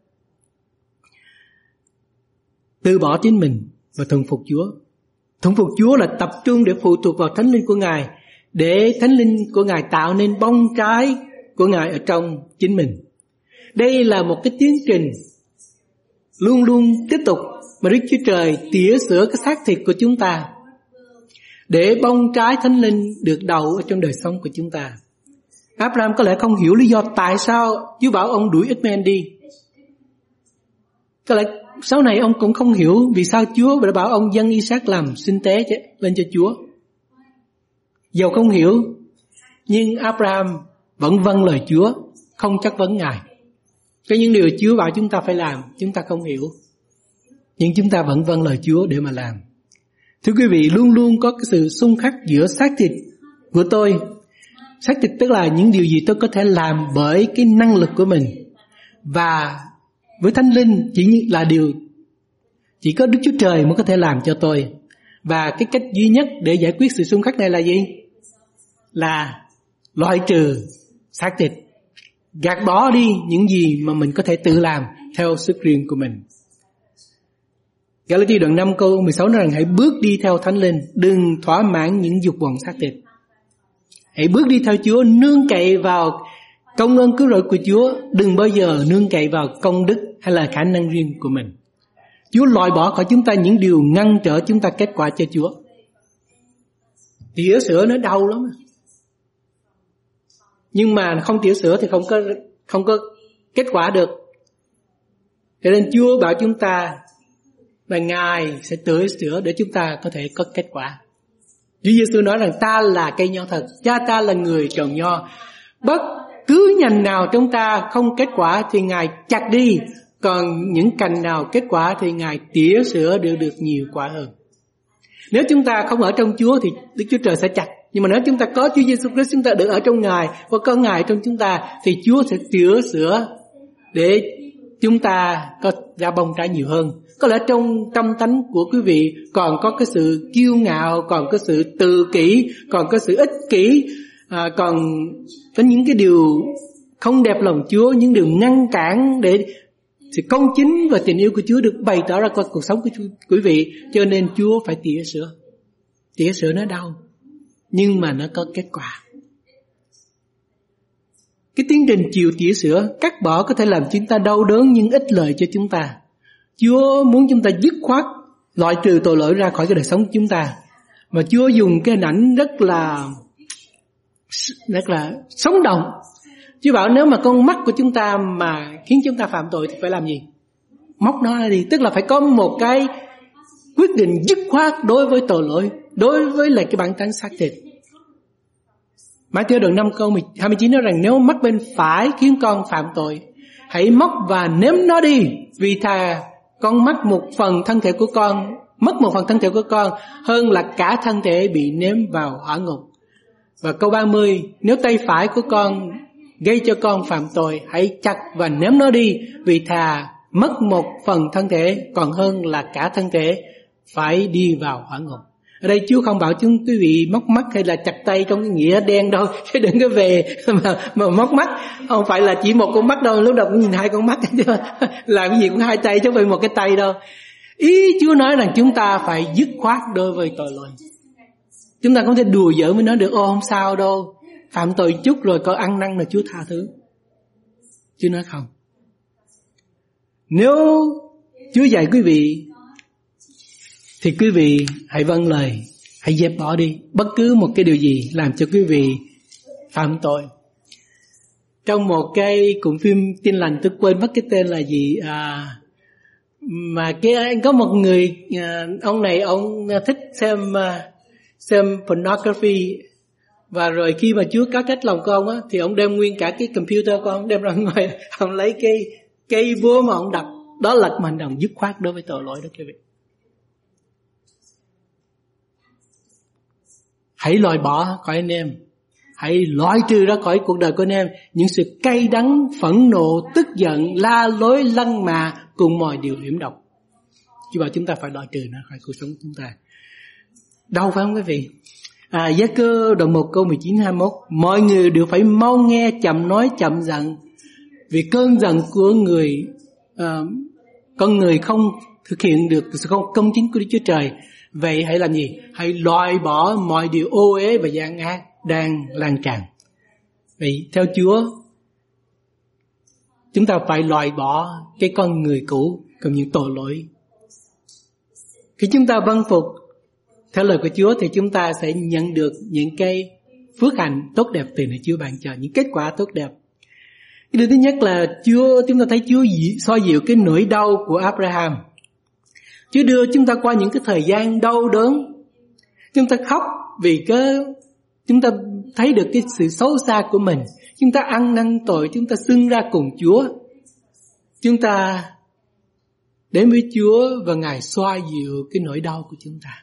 Từ bỏ chính mình và thuần phục Chúa. Thuần phục Chúa là tập trung để phụ thuộc vào Thánh Linh của Ngài, để Thánh Linh của Ngài tạo nên bông trái của Ngài ở trong chính mình. Đây là một cái tiến trình luôn luôn tiếp tục mà Đức Chúa Trời tỉa sửa cái xác thịt của chúng ta, để bông trái Thánh Linh được đậu ở trong đời sống của chúng ta. Abraham có lẽ không hiểu lý do tại sao Chúa bảo ông đuổi Ishmael đi. Có lẽ sau này ông cũng không hiểu vì sao Chúa đã bảo ông dâng Isaac làm sinh tế lên cho Chúa. Dầu không hiểu, nhưng Abraham vẫn vâng lời Chúa, không chất vấn Ngài. Có những điều Chúa bảo chúng ta phải làm, chúng ta không hiểu, nhưng chúng ta vẫn vâng lời Chúa để mà làm. Thưa quý vị, luôn luôn có cái sự xung khắc giữa xác thịt của tôi. Xác thịt tức là những điều gì tôi có thể làm bởi cái năng lực của mình, và với Thánh Linh chỉ có Đức Chúa Trời mới có thể làm cho tôi. Và cái cách duy nhất để giải quyết sự xung khắc này là gì? Là loại trừ xác thịt, gạt bỏ đi những gì mà mình có thể tự làm theo sức riêng của mình. Galatia đoạn 5 câu 16 nói rằng hãy bước đi theo Thánh Linh, đừng thỏa mãn những dục vọng xác thịt. Hãy bước đi theo Chúa, nương cậy vào công ơn cứu rỗi của Chúa, đừng bao giờ nương cậy vào công đức hay là khả năng riêng của mình. Chúa loại bỏ khỏi chúng ta những điều ngăn trở chúng ta kết quả cho Chúa. Tỉa sữa nó đau lắm, nhưng mà không tỉa sữa thì không có kết quả được. Cho nên Chúa bảo chúng ta là Ngài sẽ tưới sữa để chúng ta có thể có kết quả. Chúa Giêsu nói rằng ta là cây nho thật, Cha ta là người trồng nho. Bất cứ nhành nào trong ta không kết quả thì Ngài chặt đi, còn những cành nào kết quả thì Ngài tỉa sữa để được nhiều quả hơn. Nếu chúng ta không ở trong Chúa thì Đức Chúa Trời sẽ chặt. Nhưng mà nếu chúng ta có Chúa Giêsu Christ, chúng ta được ở trong Ngài và có Ngài trong chúng ta, thì Chúa sẽ tỉa sữa để chúng ta có ra bông trái nhiều hơn. Có lẽ trong tâm tánh của quý vị còn có cái sự kiêu ngạo, còn có sự tự kỷ, còn có sự ích kỷ, còn có những cái điều không đẹp lòng Chúa, những điều ngăn cản để sự công chính và tình yêu của Chúa được bày tỏ ra qua cuộc sống của quý vị. Cho nên Chúa phải tỉa sữa. Tỉa sữa nó đau, nhưng mà nó có kết quả. Cái tiến trình chịu tỉa sữa, cắt bỏ có thể làm chúng ta đau đớn nhưng ích lợi cho chúng ta. Chúa muốn chúng ta dứt khoát loại trừ tội lỗi ra khỏi cái đời sống của chúng ta. Mà Chúa dùng cái hình ảnh rất là sống động. Chúa bảo nếu mà con mắt của chúng ta mà khiến chúng ta phạm tội thì phải làm gì? Móc nó ra đi. Tức là phải có một cái quyết định dứt khoát đối với tội lỗi, đối với lại cái bản tánh xác thịt. Mái-thi-ơ đoạn 5 câu 29 nói rằng nếu mắt bên phải khiến con phạm tội, hãy móc và ném nó đi, vì thà con mất một phần thân thể của con hơn là cả thân thể bị ném vào hỏa ngục. Và câu 30, nếu tay phải của con gây cho con phạm tội, hãy chặt và ném nó đi, vì thà mất một phần thân thể còn hơn là cả thân thể phải đi vào hỏa ngục. Ở đây Chúa không bảo chúng quý vị móc mắt hay là chặt tay trong cái nghĩa đen đâu, chứ đừng có về mà móc mắt. Không phải là chỉ một con mắt đâu, lúc đầu cũng nhìn hai con mắt, làm cái gì cũng hai tay chứ không phải một cái tay đâu. Ý Chúa nói rằng chúng ta phải dứt khoát đối với tội lỗi. Chúng ta không thể đùa giỡn với nó được, không sao đâu, phạm tội chút rồi có ăn năn là Chúa tha thứ. Chúa nói không. Nếu Chúa dạy quý vị thì quý vị hãy vâng lời, hãy dẹp bỏ đi bất cứ một cái điều gì làm cho quý vị phạm tội. Trong một cái cụm phim Tin Lành, tôi quên mất cái tên là gì, mà có một người, ông này ông thích xem pornography, và rồi khi mà Chúa có cách lòng của ông á, thì ông đem nguyên cả cái computer của ông đem ra ngoài, ông lấy cái búa mà ông đập. Đó là một hành động dứt khoát đối với tội lỗi đó quý vị. Hãy loại bỏ khỏi anh em, hãy loại trừ ra khỏi cuộc đời của anh em những sự cay đắng, phẫn nộ, tức giận, la lối, lăng mạ cùng mọi điều hiểm độc. Chúa bảo chúng ta phải loại trừ nó khỏi cuộc sống của chúng ta. Đâu phải không quý vị? Gia Cơ đoạn 1 câu 19-21, mọi người đều phải mau nghe, chậm nói, chậm giận, vì cơn giận của con người không thực hiện được sự công chính của Đức Chúa Trời. Vậy hãy làm gì? Hãy loại bỏ mọi điều ô uế và gian ác đang lan tràn. Vậy theo Chúa, chúng ta phải loại bỏ cái con người cũ cùng những tội lỗi. Khi chúng ta vâng phục theo lời của Chúa thì chúng ta sẽ nhận được những cái phước hạnh tốt đẹp từ nơi Chúa ban cho, những kết quả tốt đẹp. Cái điều thứ nhất là chúng ta thấy Chúa xoa dịu cái nỗi đau của Abraham. Chúa đưa chúng ta qua những cái thời gian đau đớn. Chúng ta khóc vì chúng ta thấy được cái sự xấu xa của mình. Chúng ta ăn năn tội, chúng ta xưng ra cùng Chúa. Chúng ta đến với Chúa và Ngài xoa dịu cái nỗi đau của chúng ta.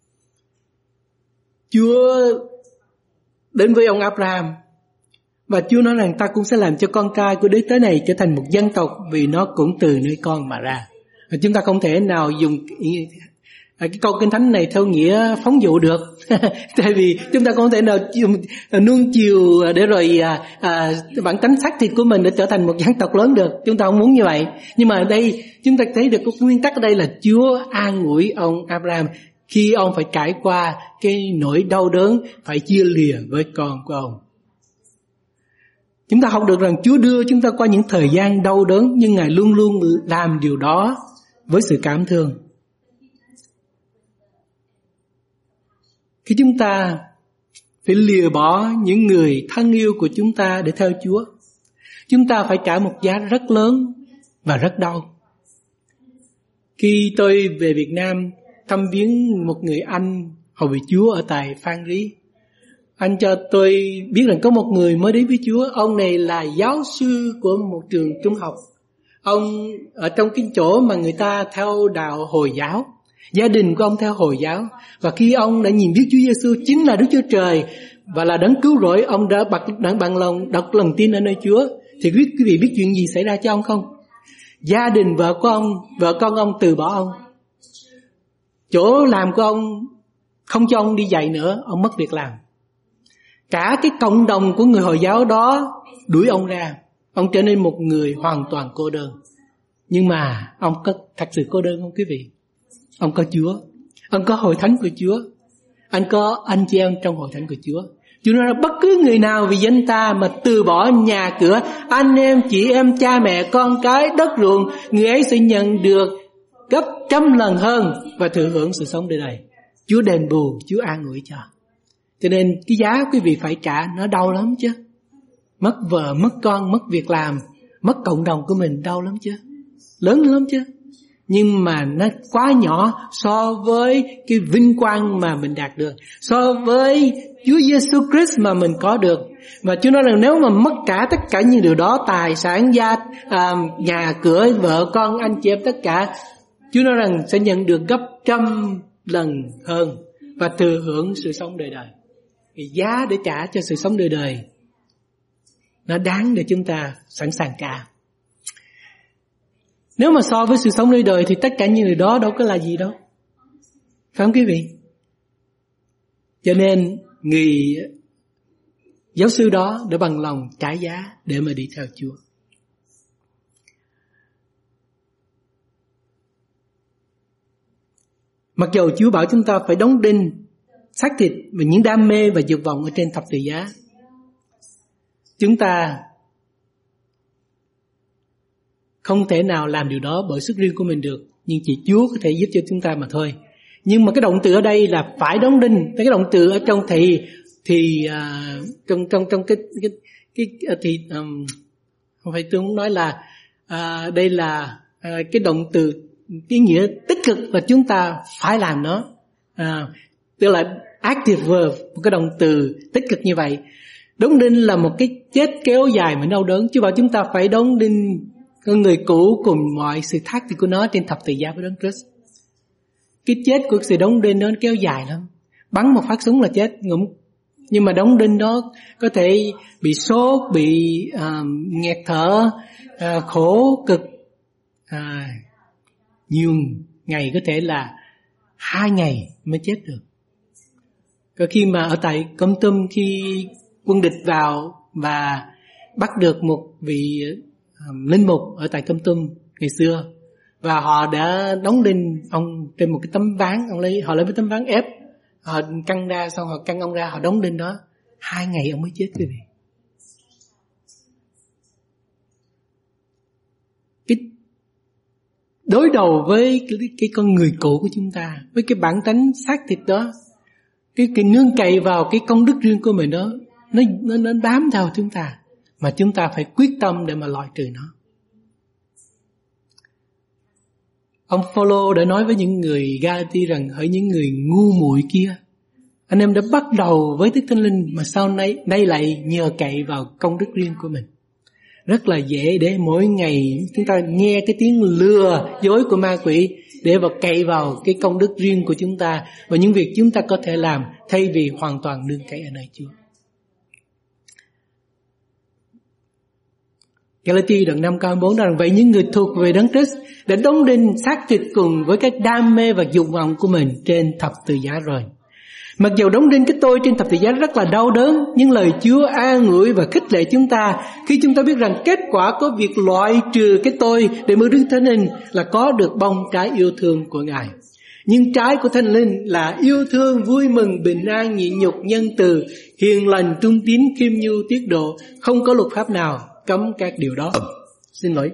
Chúa đến với ông Abraham và Chúa nói rằng ta cũng sẽ làm cho con trai của đứa tế này trở thành một dân tộc, vì nó cũng từ nơi con mà ra. Chúng ta không thể nào dùng cái câu Kinh Thánh này theo nghĩa phóng dụ được. Tại vì chúng ta không thể nào nuông chiều để rồi bản tánh xác thịt của mình để trở thành một dân tộc lớn được. Chúng ta không muốn như vậy. Nhưng mà ở đây chúng ta thấy được cái nguyên tắc ở đây là Chúa an ủi ông Abraham khi ông phải trải qua cái nỗi đau đớn phải chia lìa với con của ông. Chúng ta học được rằng Chúa đưa chúng ta qua những thời gian đau đớn, nhưng Ngài luôn luôn làm điều đó với sự cảm thương. Khi chúng ta phải lìa bỏ những người thân yêu của chúng ta để theo Chúa, chúng ta phải trả một giá rất lớn và rất đau. Khi tôi về Việt Nam thăm viếng một người anh hầu vị Chúa ở tại Phan Rí, anh cho tôi biết rằng có một người mới đến với Chúa. Ông này là giáo sư của một trường trung học. Ông ở trong cái chỗ mà người ta theo đạo Hồi giáo. Gia đình của ông theo Hồi giáo. Và khi ông đã nhìn biết Chúa Giêsu chính là Đức Chúa Trời và là đấng cứu rỗi, ông đã bằng lòng đặt lòng tin ở nơi Chúa. Thì quý vị biết chuyện gì xảy ra cho ông không? Gia đình vợ con ông từ bỏ ông. Chỗ làm của ông không cho ông đi dạy nữa, ông mất việc làm. Cả cái cộng đồng của người Hồi giáo đó đuổi ông ra. Ông trở nên một người hoàn toàn cô đơn. Nhưng mà ông có thật sự cô đơn không quý vị? Ông có Chúa. Ông có hội thánh của Chúa. Anh có anh chị em trong hội thánh của Chúa. Chúa nói là bất cứ người nào vì danh ta mà từ bỏ nhà cửa, anh em, chị em, cha mẹ, con cái, đất ruộng, người ấy sẽ nhận được gấp 100 lần hơn và thừa hưởng sự sống đời này. Chúa đền bù, Chúa an ủi cho. Cho nên cái giá quý vị phải trả nó đau lắm chứ. Mất vợ, mất con, mất việc làm, mất cộng đồng của mình đau lắm chứ. Lớn lắm chứ. Nhưng mà nó quá nhỏ so với cái vinh quang mà mình đạt được, so với Chúa Giêsu Christ mà mình có được. Và Chúa nói rằng nếu mà mất cả tất cả những điều đó, tài sản, nhà cửa, vợ con, anh chị em, tất cả, Chúa nói rằng sẽ nhận được gấp 100 lần hơn và thừa hưởng sự sống đời đời. Thì giá để trả cho sự sống đời đời nó đáng để chúng ta sẵn sàng trả. Nếu mà so với sự sống đời đời thì tất cả những điều đó đâu có là gì đâu. Phải không quý vị? Cho nên người giáo sư đó đã bằng lòng trả giá để mà đi theo Chúa. Mặc dù Chúa bảo chúng ta phải đóng đinh xác thịt và những đam mê và dục vọng ở trên thập tự giá, chúng ta không thể nào làm điều đó bởi sức riêng của mình được, nhưng chỉ Chúa có thể giúp cho chúng ta mà thôi. Nhưng mà cái động từ ở đây là phải đóng đinh. Cái động từ ở trong không phải, tôi muốn nói là đây là cái động từ cái nghĩa tích cực và chúng ta phải làm nó. Tức là active verb, một cái động từ tích cực như vậy. Đóng đinh là một cái chết kéo dài mà đau đớn. Chứ bảo chúng ta phải đóng đinh con người cũ cùng mọi sự thác thì của nó trên thập tự giá với Đấng Christ. Cái chết của sự đóng đinh nó kéo dài lắm. Bắn một phát súng là chết. Nhưng mà đóng đinh đó có thể bị sốt, bị nghẹt thở, khổ cực, nhiều ngày, có thể là 2 ngày mới chết được. Có khi mà ở tại Kon Tum, khi quân địch vào và bắt được một vị linh mục ở tại Kon Tum ngày xưa, và họ đã đóng đinh ông trên một cái tấm ván. Họ lấy cái tấm ván ép, họ căng ra, xong họ căng ông ra, họ đóng đinh đó 2 ngày ông mới chết quý vị. Cái đối đầu với cái con người cũ của chúng ta, với cái bản tánh xác thịt đó, cái nương cậy vào cái công đức riêng của mình đó, nó bám theo chúng ta, mà chúng ta phải quyết tâm để mà loại trừ nó. Ông Phaolô đã nói với những người Galati rằng: hỡi những người ngu muội kia, anh em đã bắt đầu với Đức Thánh Linh mà sau nay lại nhờ cậy vào công đức riêng của mình. Rất là dễ để mỗi ngày chúng ta nghe cái tiếng lừa dối của ma quỷ để vào cậy vào cái công đức riêng của chúng ta và những việc chúng ta có thể làm, thay vì hoàn toàn nương cậy ở nơi Chúa. Galati đoạn 5 câu 4 nói rằng: vậy những người thuộc về Đấng Christ đã đóng đinh xác thịt cùng với các đam mê và dục vọng của mình trên thập tự giá rồi. Mặc dù đóng đinh cái tôi trên thập tự giá rất là đau đớn, nhưng lời Chúa an ủi và khích lệ chúng ta khi chúng ta biết rằng kết quả của việc loại trừ cái tôi để mượn Đức Thánh Linh là có được bông trái yêu thương của Ngài. Nhưng trái của Thánh Linh là yêu thương, vui mừng, bình an, nhịn nhục, nhân từ, hiền lành, trung tín, khiêm nhu, tiết độ. Không có luật pháp nào cấm các điều đó. Xin lỗi.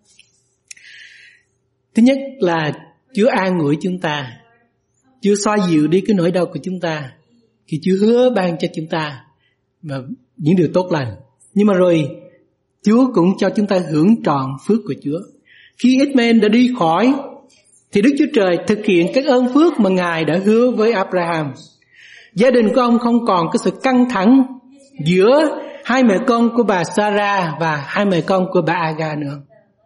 Thứ nhất là Chúa an ủi chúng ta, Chúa xoa dịu đi cái nỗi đau của chúng ta khi Chúa hứa ban cho chúng ta và những điều tốt lành. Nhưng mà rồi Chúa cũng cho chúng ta hưởng trọn phước của Chúa. Khi Ishmael đã đi khỏi thì Đức Chúa Trời thực hiện các ơn phước mà Ngài đã hứa với Abraham. Gia đình của ông không còn có sự căng thẳng giữa hai mẹ con của bà Sarah và hai mẹ con của bà Agar nữa.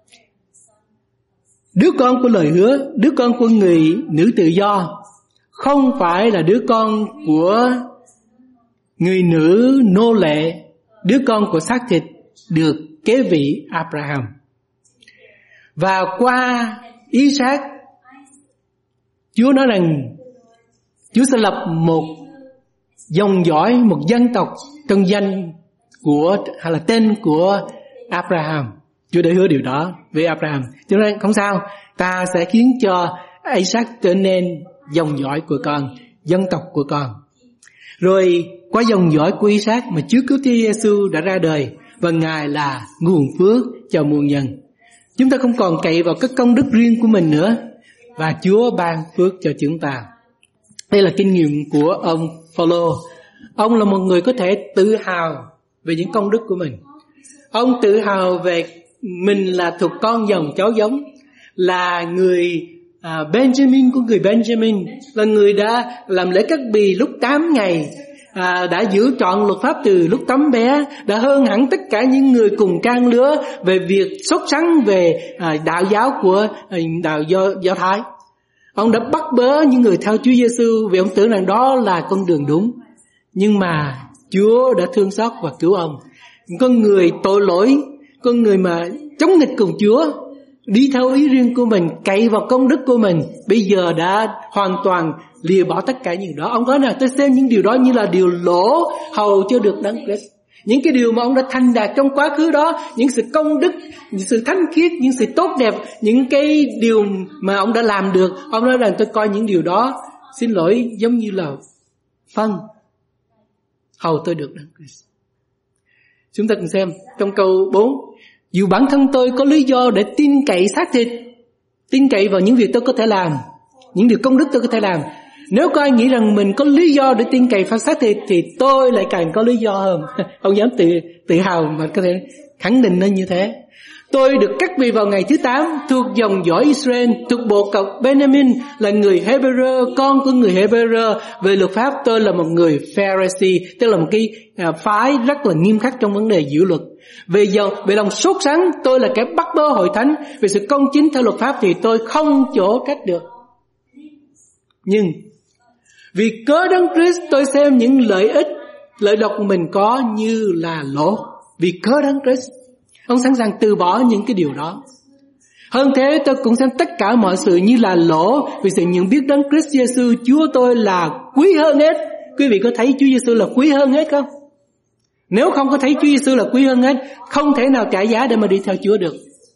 Đứa con của lời hứa, đứa con của người nữ tự do, không phải là đứa con của người nữ nô lệ, đứa con của xác thịt được kế vị Abraham. Và qua Isaac, Chúa nói rằng Chúa sẽ lập một dòng dõi, một dân tộc trong danh của hay là tên của Abraham. Chúa đã hứa điều đó với Abraham. Cho nên không sao, ta sẽ khiến cho Isaac trở nên dòng dõi của con, dân tộc của con. Rồi qua dòng dõi của Isaac mà Chúa Cứu Thế Giêsu đã ra đời, và Ngài là nguồn phước cho muôn nhân. Chúng ta không còn cậy vào các công đức riêng của mình nữa, và Chúa ban phước cho chúng ta. Đây là kinh nghiệm của ông Phaolô. Ông là một người có thể tự hào về những công đức của mình. Ông tự hào về mình là thuộc con dòng cháu giống, là người Benjamin của người Benjamin, là người đã làm lễ cắt bì lúc 8 ngày, đã giữ trọn luật pháp từ lúc tấm bé, đã hơn hẳn tất cả những người cùng trang lứa về việc sốt sắng về đạo giáo của đạo Do Thái. Ông đã bắt bớ những người theo Chúa Giêsu vì ông tưởng rằng đó là con đường đúng. Nhưng mà Chúa đã thương xót và cứu ông. Con người tội lỗi, con người mà chống nghịch cùng Chúa, đi theo ý riêng của mình, cậy vào công đức của mình, bây giờ đã hoàn toàn lìa bỏ tất cả những đó. Ông nói là tôi xem những điều đó như là điều lỗ hầu cho được Đấng Christ. Những cái điều mà ông đã thành đạt trong quá khứ đó, những sự công đức, những sự thánh khiết, những sự tốt đẹp, những cái điều mà ông đã làm được, ông nói rằng tôi coi những điều đó, xin lỗi, giống như là phân hầu tôi được Đấng Christ. Chúng ta cùng xem trong câu 4. Dù bản thân tôi có lý do để tin cậy xác thịt, tin cậy vào những việc tôi có thể làm, những điều công đức tôi có thể làm. Nếu có ai nghĩ rằng mình có lý do để tin cậy vào xác thịt thì tôi lại càng có lý do hơn. Ông dám tự hào mà có thể khẳng định nó như thế. Tôi được cắt vì vào ngày thứ 8, thuộc dòng dõi Israel, thuộc bộ tộc Benjamin, là người Hebrew, con của người Hebrew. Về luật pháp tôi là một người Pharisee, tức là một cái phái rất là nghiêm khắc trong vấn đề giữ luật. Về lòng sốt sắng, tôi là kẻ bắt bớ hội thánh. Về sự công chính theo luật pháp thì tôi không chỗ trách được. Nhưng vì cớ Đấng Christ, tôi xem những lợi lộc mình có như là lỗ. Vì cớ Đấng Christ, ông sẵn sàng từ bỏ những cái điều đó. Hơn thế, tôi cũng xem tất cả mọi sự như là lỗ, vì sự nhận biết Đấng Christ Giêsu Chúa tôi là quý hơn hết. Quý vị có thấy Chúa Giêsu là quý hơn hết không? Nếu không có thấy Chúa Giêsu là quý hơn hết, không thể nào trả giá để mà đi theo Chúa được.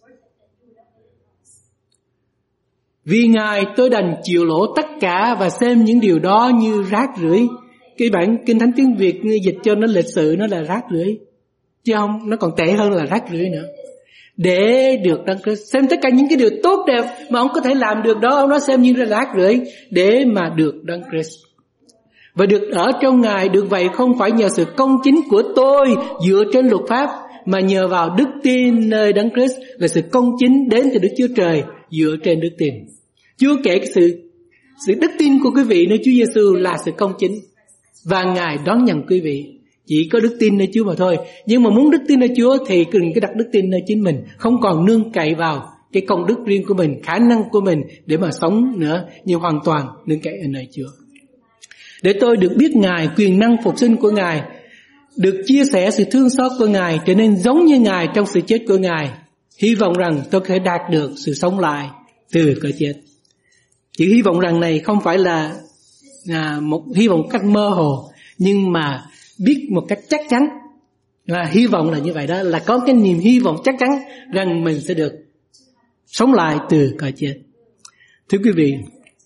Vì Ngài tôi đành chịu lỗ tất cả và xem những điều đó như rác rưởi. Cái bản Kinh Thánh tiếng Việt dịch cho nó lịch sự, nó là rác rưởi, chứ không, nó còn tệ hơn là rác rưởi nữa. Để được Đấng Christ, xem tất cả những cái điều tốt đẹp mà ông có thể làm được đó, ông nói xem như là rác rưởi để mà được Đấng Christ. Và được ở trong Ngài được vậy không phải nhờ sự công chính của tôi dựa trên luật pháp, mà nhờ vào đức tin nơi Đấng Christ, là sự công chính đến từ Đức Chúa Trời dựa trên đức tin. Chúa kể cái sự đức tin của quý vị nơi Chúa Giêsu là sự công chính, và Ngài đón nhận quý vị. Chỉ có đức tin nơi Chúa mà thôi. Nhưng mà muốn đức tin nơi Chúa thì đừng cái đặt đức tin nơi chính mình, không còn nương cậy vào cái công đức riêng của mình, khả năng của mình để mà sống nữa, nhưng hoàn toàn nương cậy ở nơi Chúa. Để tôi được biết Ngài, quyền năng phục sinh của Ngài, được chia sẻ sự thương xót của Ngài, trở nên giống như Ngài trong sự chết của Ngài. Hy vọng rằng tôi có thể đạt được sự sống lại từ cõi chết. Chữ hy vọng rằng này không phải là một hy vọng cách mơ hồ, nhưng mà biết một cách chắc chắn. Là hy vọng là như vậy đó, là có cái niềm hy vọng chắc chắn rằng mình sẽ được sống lại từ cõi chết. Thưa quý vị,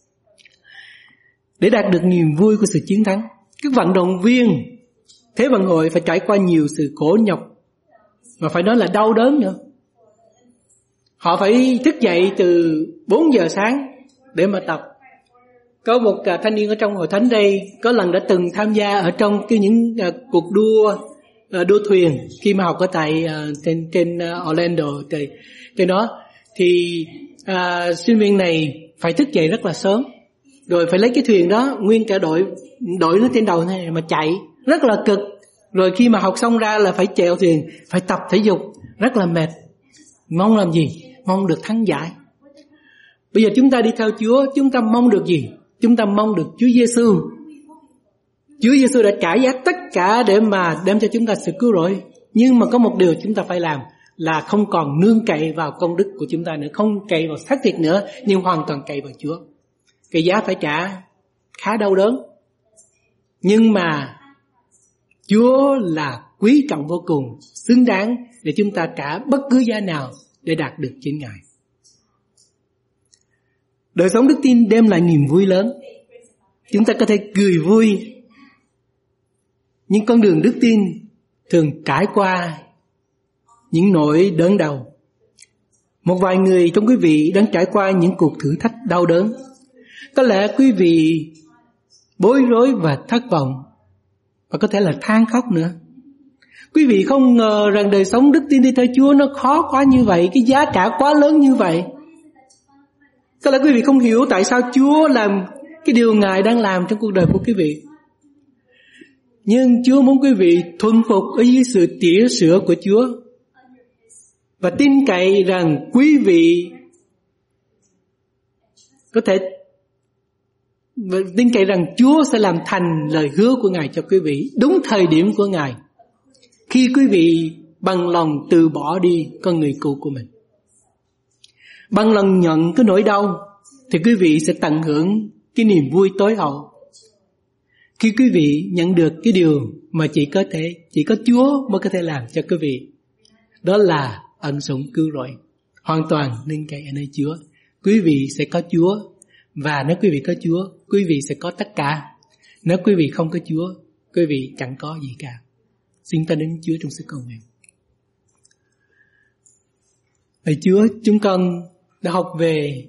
để đạt được niềm vui của sự chiến thắng, các vận động viên Thế vận hội phải trải qua nhiều sự khổ nhọc, mà phải nói là đau đớn nữa. Họ phải thức dậy từ 4 giờ sáng để mà tập. Có một thanh niên ở trong hội thánh đây có lần đã từng tham gia ở trong những cuộc đua thuyền khi mà học ở tại trên Orlando trên đó. Thì sinh viên này phải thức dậy rất là sớm, rồi phải lấy cái thuyền đó nguyên cả đội nó trên đầu này mà chạy rất là cực. Rồi khi mà học xong ra là phải chèo thuyền, phải tập thể dục rất là mệt. Mong làm gì? Mong được thắng giải. Bây giờ chúng ta đi theo Chúa, chúng ta mong được gì? Chúng ta mong được Chúa Giêsu. Chúa Giêsu đã trả giá tất cả để mà đem cho chúng ta sự cứu rỗi. Nhưng mà có một điều chúng ta phải làm là không còn nương cậy vào công đức của chúng ta nữa, không cậy vào xác thịt nữa, nhưng hoàn toàn cậy vào Chúa. Cái giá phải trả khá đau đớn, nhưng mà Chúa là quý trọng vô cùng, xứng đáng để chúng ta trả bất cứ giá nào để đạt được chính Ngài. Đời sống đức tin đem lại niềm vui lớn. Chúng ta có thể cười vui, nhưng con đường đức tin thường trải qua những nỗi đớn đau. Một vài người trong quý vị đang trải qua những cuộc thử thách đau đớn. Có lẽ quý vị bối rối và thất vọng, và có thể là than khóc nữa. Quý vị không ngờ rằng đời sống đức tin đi theo Chúa nó khó quá như vậy, cái giá trả quá lớn như vậy. Có lẽ quý vị không hiểu tại sao Chúa làm cái điều Ngài đang làm trong cuộc đời của quý vị. Nhưng Chúa muốn quý vị thuần phục ở dưới sự tỉa sữa của Chúa, và tin cậy rằng quý vị có thể tin cậy rằng Chúa sẽ làm thành lời hứa của Ngài cho quý vị đúng thời điểm của Ngài, khi quý vị bằng lòng từ bỏ đi con người cũ của mình, bằng lòng nhận cái nỗi đau, thì quý vị sẽ tận hưởng cái niềm vui tối hậu. Khi quý vị nhận được cái điều mà chỉ có Chúa mới có thể làm cho quý vị, đó là ân sủng cứu rỗi, hoàn toàn nên cậy ở nơi Chúa. Quý vị sẽ có Chúa, và nếu quý vị có Chúa, quý vị sẽ có tất cả. Nếu quý vị không có Chúa, quý vị chẳng có gì cả. Xin ta đến Chúa trong sự cầu nguyện. Lạy Chúa, chúng con đã học về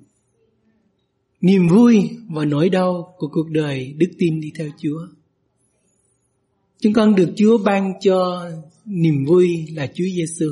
niềm vui và nỗi đau của cuộc đời đức tin đi theo Chúa. Chúng con được Chúa ban cho niềm vui là Chúa Giêsu.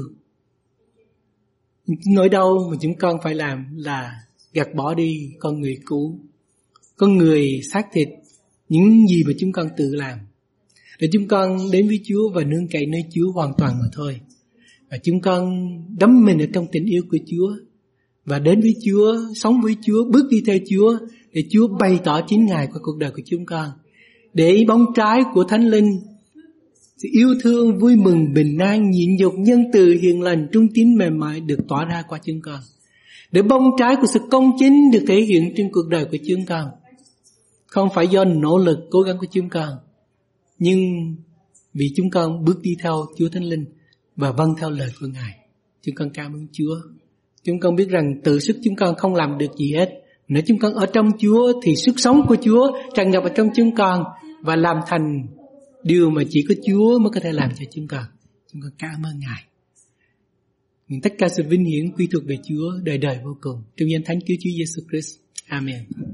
Nỗi đau mà chúng con phải làm là gạt bỏ đi con người cũ, con người xác thịt, những gì mà chúng con tự làm, để chúng con đến với Chúa và nương cậy nơi Chúa hoàn toàn mà thôi. Và chúng con đắm mình ở trong tình yêu của Chúa và đến với Chúa, sống với Chúa, bước đi theo Chúa để Chúa bày tỏ chính Ngài qua cuộc đời của chúng con. Để bóng trái của Thánh Linh, sự yêu thương, vui mừng, bình an, nhịn nhục, nhân từ, hiền lành, trung tín, mềm mại được tỏa ra qua chúng con. Để bóng trái của sự công chính được thể hiện trên cuộc đời của chúng con. Không phải do nỗ lực, cố gắng của chúng con, nhưng vì chúng con bước đi theo Chúa Thánh Linh và vâng theo lời của Ngài. Chúng con cảm ơn Chúa. Chúng con biết rằng tự sức chúng con không làm được gì hết. Nếu chúng con ở trong Chúa thì sức sống của Chúa tràn ngập ở trong chúng con và làm thành điều mà chỉ có Chúa mới có thể làm cho chúng con. Chúng con cảm ơn Ngài. Nguyện tất cả sự vinh hiển quy thuộc về Chúa đời đời vô cùng. Trong danh Thánh cứu Chúa Giêsu Christ. Amen.